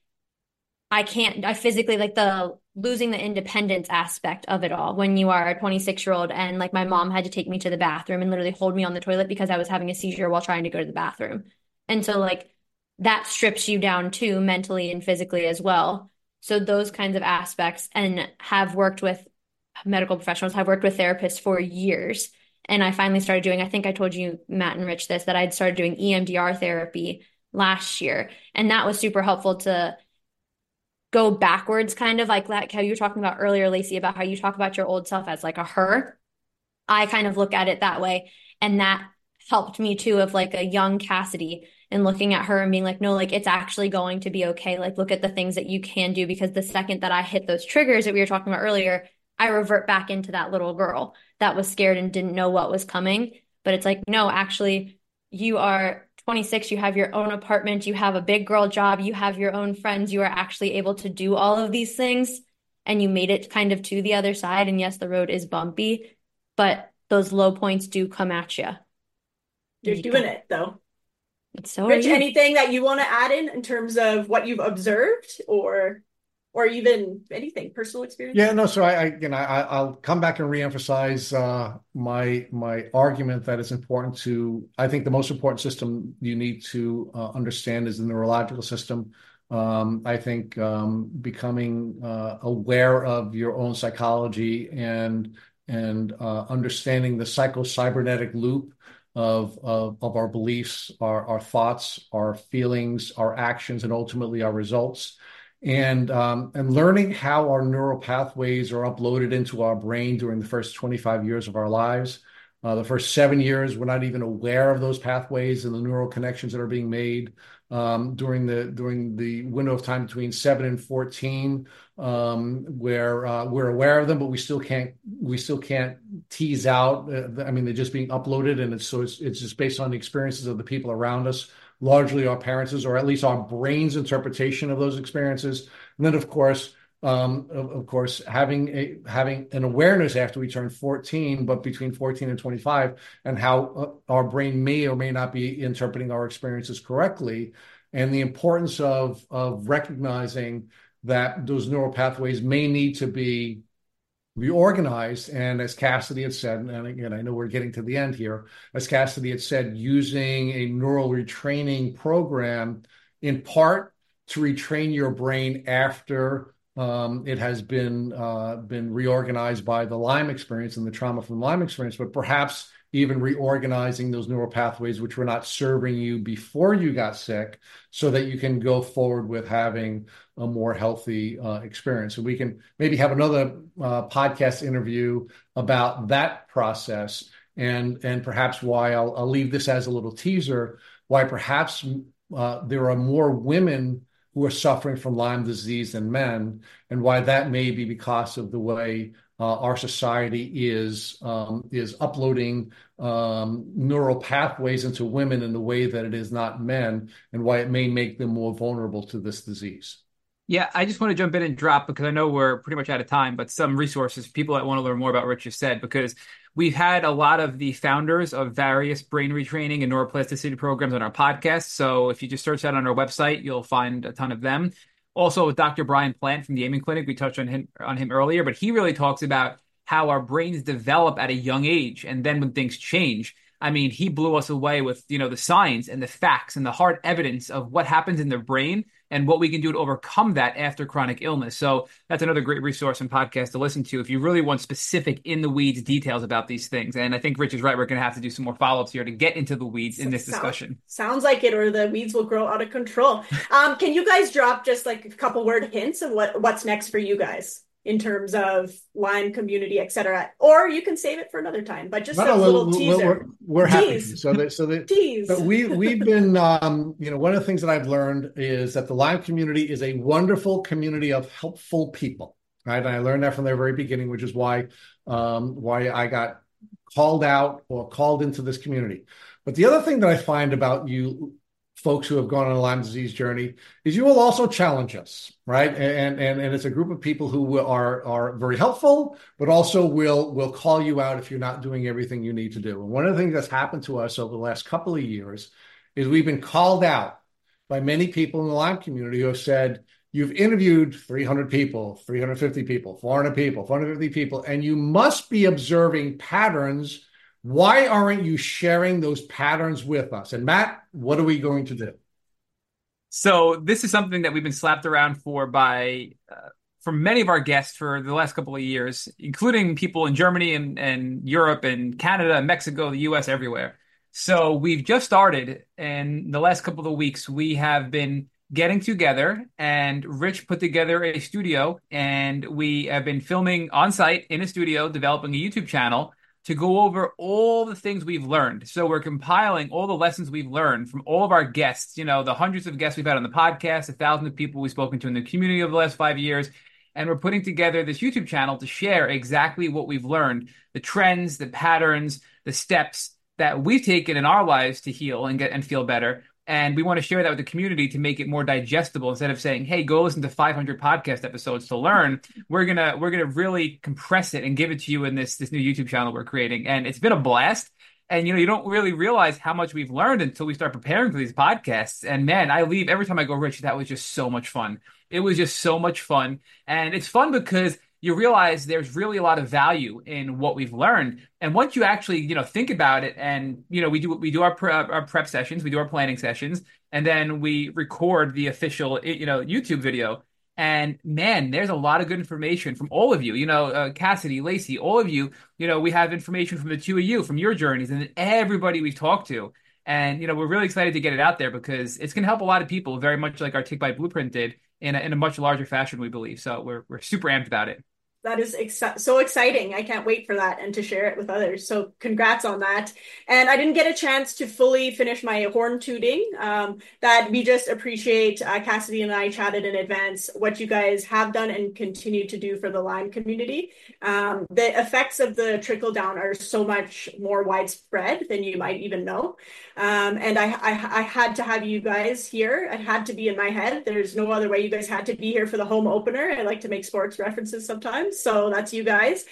I physically, like the losing the independence aspect of it all when you are a 26-year-old, and like my mom had to take me to the bathroom and literally hold me on the toilet because I was having a seizure while trying to go to the bathroom. And so like that strips you down too, mentally and physically as well. So those kinds of aspects, and have worked with medical professionals, have worked with therapists for years. And I finally started doing, I think I told you, Matt and Rich, this, that I'd started doing EMDR therapy last year. And that was super helpful to go backwards, kind of like how you were talking about earlier, Lacey, about how you talk about your old self as like a her. I kind of look at it that way. And that helped me too, of like a young Cassidy, and looking at her and being like, no, like it's actually going to be okay. Like look at the things that you can do, because the second that I hit those triggers that we were talking about earlier, I revert back into that little girl that was scared and didn't know what was coming. But it's like, no, actually, you are 26, you have your own apartment, you have a big girl job, you have your own friends, you are actually able to do all of these things, and you made it kind of to the other side. And yes, the road is bumpy, but those low points do come at you. You're doing it though. So Rich, anything that you want to add in terms of what you've observed, or even anything, personal experience? Yeah, no. So I'll come back and reemphasize my argument that it's important to. I think the most important system you need to understand is the neurological system. I think becoming aware of your own psychology and understanding the psychocybernetic loop of our beliefs, our thoughts, our feelings, our actions, and ultimately our results. And learning how our neural pathways are uploaded into our brain during the first 25 years of our lives. The first 7 years, we're not even aware of those pathways and the neural connections that are being made. During the window of time between 7 and 14, where we're aware of them, but we still can't tease out. I mean, they're just being uploaded, and it's just based on the experiences of the people around us, largely our parents, or at least our brain's interpretation of those experiences. And then, of course, having an awareness after we turn 14, but between 14 and 25, and how our brain may or may not be interpreting our experiences correctly, and the importance of recognizing that those neural pathways may need to be reorganized. And as Cassidy had said, and again, I know we're getting to the end here, as Cassidy had said, using a neural retraining program in part to retrain your brain after it has been reorganized by the Lyme experience and the trauma from the Lyme experience, but perhaps even reorganizing those neural pathways which were not serving you before you got sick, so that you can go forward with having a more healthy experience. So we can maybe have another podcast interview about that process, and perhaps why I'll leave this as a little teaser, why perhaps there are more women who are suffering from Lyme disease than men, and why that may be because of the way our society is uploading neural pathways into women in the way that it is not men, and why it may make them more vulnerable to this disease. Yeah, I just want to jump in and drop, because I know we're pretty much out of time, but some resources, people that want to learn more about what Rich just said, because we've had a lot of the founders of various brain retraining and neuroplasticity programs on our podcast. So if you just search that on our website, you'll find a ton of them. Also, with Dr. Brian Plant from the Amen Clinic, we touched on him earlier, but he really talks about how our brains develop at a young age. And then when things change, I mean, he blew us away with, the science and the facts and the hard evidence of what happens in the brain and what we can do to overcome that after chronic illness. So that's another great resource and podcast to listen to if you really want specific in the weeds details about these things. And I think Rich is right. We're going to have to do some more follow-ups here to get into the weeds in this discussion. Sounds like it, or the weeds will grow out of control. Can you guys drop just like a couple word hints of what's next for you guys in terms of Lyme community, etc.? Or you can save it for another time, but just a little teaser. We're happy. Tease. But we've been, one of the things that I've learned is that the Lyme community is a wonderful community of helpful people, right? And I learned that from the very beginning, which is why I got called out or called into this community. But the other thing that I find about you folks who have gone on a Lyme disease journey is you will also challenge us, right? And it's a group of people who are very helpful, but also will call you out if you're not doing everything you need to do. And one of the things that's happened to us over the last couple of years is we've been called out by many people in the Lyme community who have said, you've interviewed 300 people, 350 people, 400 people, 450 people, and you must be observing patterns. Why aren't you sharing those patterns with us? And Matt, what are we going to do? So this is something that we've been slapped around for from many of our guests for the last couple of years, including people in Germany and Europe and Canada and Mexico, the US, everywhere. So we've just started, and the last couple of weeks we have been getting together, and Rich put together a studio, and we have been filming on site in a studio, developing a YouTube channel to go over all the things we've learned. So we're compiling all the lessons we've learned from all of our guests, the hundreds of guests we've had on the podcast, 1,000 of people we've spoken to in the community over the last 5 years. And we're putting together this YouTube channel to share exactly what we've learned, the trends, the patterns, the steps that we've taken in our lives to heal and feel better. And we want to share that with the community to make it more digestible. Instead of saying, hey, go listen to 500 podcast episodes to learn, we're gonna really compress it and give it to you in this new YouTube channel we're creating. And it's been a blast. And, you don't really realize how much we've learned until we start preparing for these podcasts. And man, I leave every time I go, Rich, that was just so much fun. It was just so much fun. And it's fun because you realize there's really a lot of value in what we've learned. And once you actually, think about it, and, we do our prep sessions, we do our planning sessions, and then we record the official, YouTube video. And man, there's a lot of good information from all of you, Cassidy, Lacey, all of you, we have information from the two of you, from your journeys, and everybody we've talked to. And, we're really excited to get it out there because it's going to help a lot of people, very much like our Tick Bite Blueprint did in a much larger fashion, we believe. So we're super amped about it. That is so exciting. I can't wait for that and to share it with others. So congrats on that. And I didn't get a chance to fully finish my horn tooting. That we just appreciate, Cassidy and I chatted in advance, what you guys have done and continue to do for the Lyme community. The effects of the trickle down are so much more widespread than you might even know. And I had to have you guys here. It had to be in my head. There's no other way. You guys had to be here for the home opener. I like to make sports references sometimes. So that's you guys.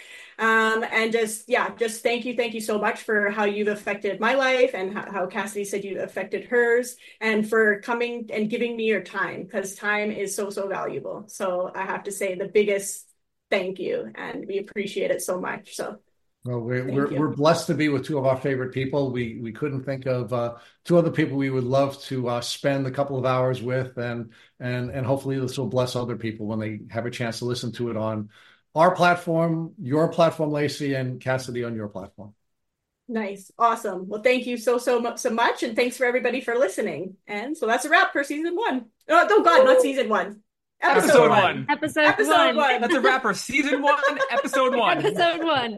And just thank you so much for how you've affected my life and how Cassidy said you affected hers, and for coming and giving me your time, because time is so valuable. So I have to say the biggest thank you, and we appreciate it so much. So well, we're blessed to be with two of our favorite people. We couldn't think of two other people we would love to spend a couple of hours with, and hopefully this will bless other people when they have a chance to listen to it on our platform, your platform, Lacey, and Cassidy on your platform. Nice. Awesome. Well, thank you so much. And thanks for everybody for listening. And so that's a wrap for season 1. Oh God, not season 1. Episode 1. Episode 1. That's a wrap for season 1, episode 1. Episode 1.